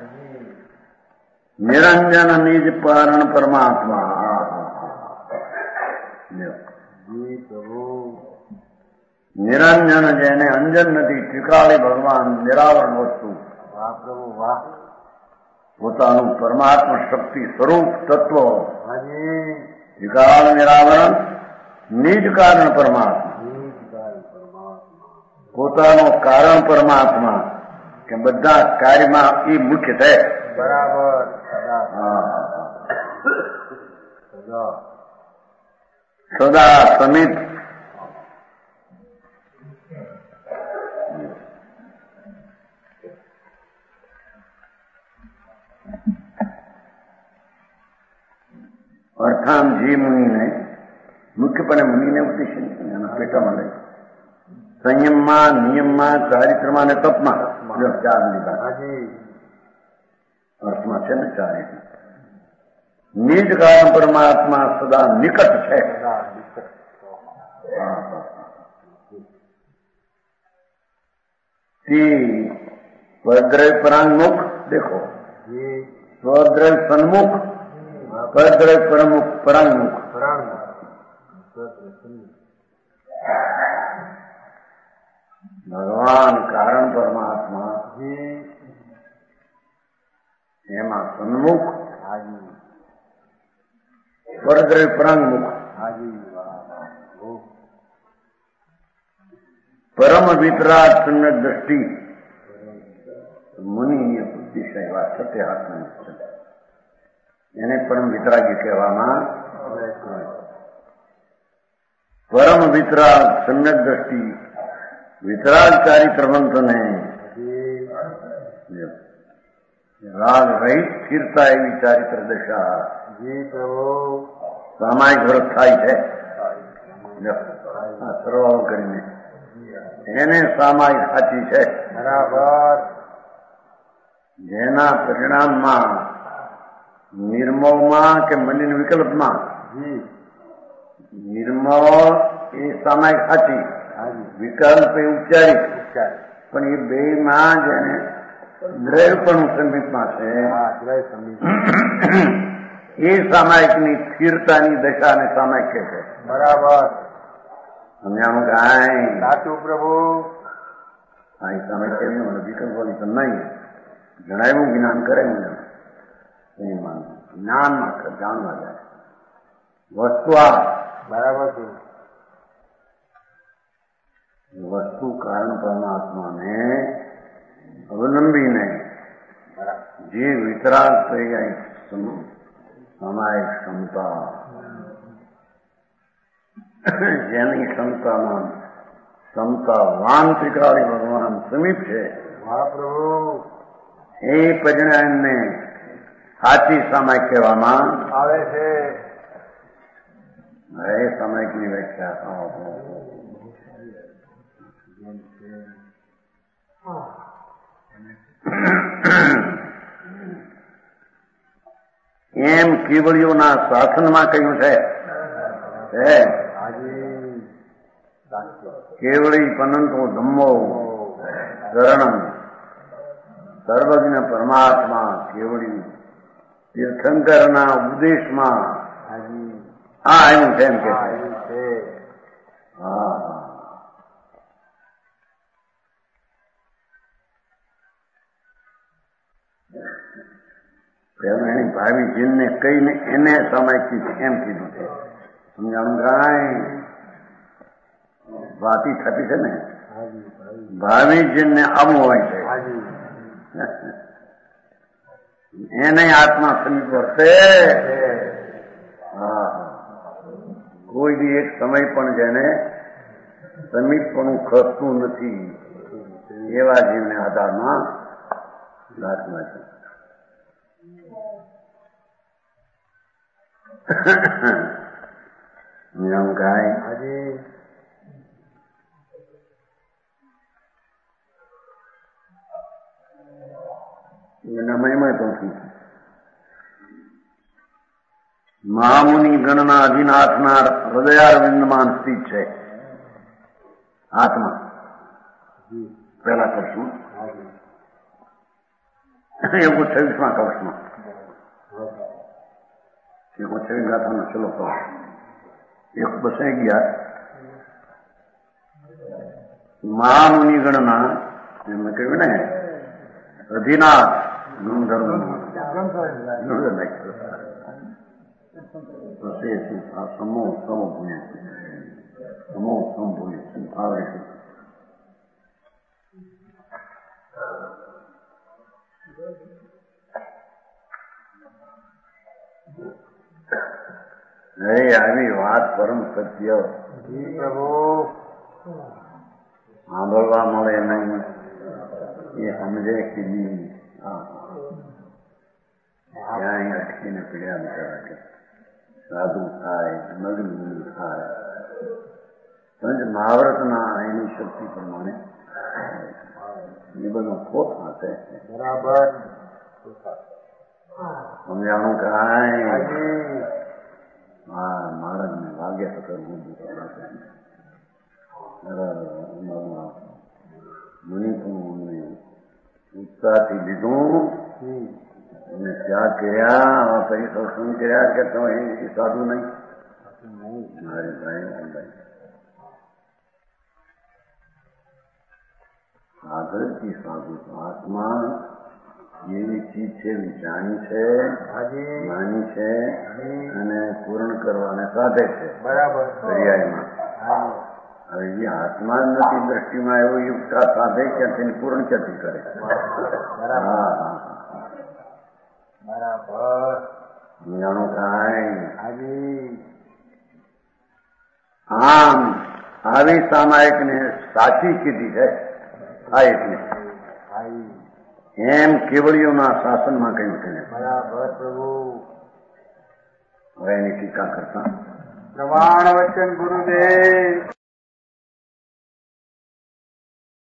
નિરંજન નિજ પારણ પરમાત્મા. નિરંજન જેને અંજન નથી, ત્રિકાળી ભગવાન નિરાવરણ વસ્તુ. વાહ પ્રભુ વાહ. પોતાનું પરમાત્મા શક્તિ સ્વરૂપ તત્વ ત્રિકાળ નિરાવરણ નિજ કારણ પરમાત્મા. પોતાનો કારણ પરમાત્મા કે બધા કાર્યમાં એ મુખ્ય છે. બરાબર. સદા સમિત અર્થામ જે મુનિને મુખ્યપણે મુનિને ઉપદેશન એના પેટામાં લઈ સંયમમાં, નિયમમાં, ચારિત્રમાં અને તપમાં ચાર લીધા અર્થમાં છે ને ચારે. નિજ કારણ પરમાત્મા સદા નિકટ છે. સ્વદ્રવ્ય પરાંગમુખ દેખો, સ્વદ્રવ્ય સન્મુખ, સ્વદ્રવ્ય પરમુખ પરાંગમુખ. ભગવાન કારણ પરમાત્મા એમાં સન્મુખ, સ્વદ્રવ્ય પરાંગમુખ, પરમ વિતરાગ સમ્યક દ્રષ્ટિ. મુનિ બુદ્ધિશય એવા સત્ય હાથમાં એને પરમ વિતરાગી કહેવામાં. પરમ વિતરાગ સમ્યક દ્રષ્ટિ, વિતરાગ ચારિત્રવંતને રાગ રહિત સ્થિરતા એવી ચારિત્ર દશા સામાયિક વ્રત થાય છે સરવાળો કરીને એને સામાયિક સાચી છે. બરાબર. જેના પરિણામમાં નિર્મળમાં કે મલિન વિકલ્પમાં નિર્મળ એ સામાયિક સાચી, વિકલ્પ એ ઉચ્ચારિત. પણ એ બે માં જેને દ્રવ્ય પણ સમીપમાં છે એ સામાયિકની સ્થિરતાની દશાને સામાયિક કહે છે. બરાબર. સમજાણું કાંઈ? સાચું પ્રભુ. હા એ સામાયિક કેવી વિકલ્પ વાળી તો નહીં જણાવ્યું જ્ઞાન કરે ને એમાં જ્ઞાન માત્ર જાણવા જાય વસ્તુ આ. બરાબર છે. વસ્તુ કારણ પરમાત્માને અવલંબીને જે વિતરાગ પર્યાય સામાયિક ક્ષમતા જેની ક્ષમતામાં ક્ષમતા વાન ત્રિકાળી ભગવાન સમીપ છે. મહાપ્રભુ એ પરિણામને સાચી સામાયિક કહેવામાં આવે છે. એ સામાયિકની વ્યાખ્યા એમ કેવળીઓના શાસનમાં કહ્યું છે. કેવળી પનંતો ધમ્મો શરણમ સર્વજ્ઞ પરમાત્મા કેવળી તીર્થંકરના ઉપદેશમાં હા આવ્યું છે એમ કે હા પેલા એની ભાવિ જીનને કહીને એને સમયથી એમ કીધું છે. સમજાણું કાંઈ વાતી થતી છે ને ભાવિ જીનને આવું હોય છે એને આત્મા સમીપ વર્તે. હા કોઈ બી એક સમય પણ જેને સમીપપણું ખસતું નથી એવા જીવને આધારમાં દાખલા છે. નિયમ ગાય એના મહિમા તો મહામુનિ ગણના અધિનાથના હૃદયારવિંદમાં સ્થિત છે આત્મા. પેલા કક્ષમાં એકસો છવ્વીસમાં કક્ષમાં એકસો છવ્વીસ ગાથાનો છેલ્લો કક્ષ એક બસાઈ ગયા. મહામુનિ ગણના એમને કહ્યું ને અધિનાથ ગુણધર્મ સમો સમ ભૂય સમો સમ ભૂય આવે છે. અરે આવી વાત પરમ સત્ય સાંભળવા મળે નહીં એ સમજે કે નહીં. ક્યાંય અટકીને પીડ્યા બિચારા કે સાધુ થાય નગ્ન થાય સંજ મહાવ્રતના એની શક્તિ પ્રમાણે એ બધું ખોટ માટે બરાબર સમજાણું કાંઈ હા મહારાજને લાગે તો કરવું મુનિ ઉત્સાહથી લીધું અને ત્યાગ કર્યા પરિશોષણ કર્યા કે તમે એ સાધુ નહીં મારે ભાઈ સાધરથી સાધુ આત્મા એવી ચીજ છે જાણી છે માની છે અને પૂર્ણ કરવાને સાધે છે બરાબર પર્યાયમાં. હવે એ આત્મા જ નથી દ્રષ્ટિમાં એવું યુક્ત સાધે ક્યાંથી પૂર્ણ ક્યાંથી કરે. હા બરાબર જાણું કાંઈ આમ આવી સામાયિક ને સાચી કીધી છે. હા એટલે એમ કેવળીઓના શાસનમાં કહ્યું છે. બરાબર પ્રભુ. હવે એની ટીકા કરતા પ્રમાણ વચન ગુરુદેવ.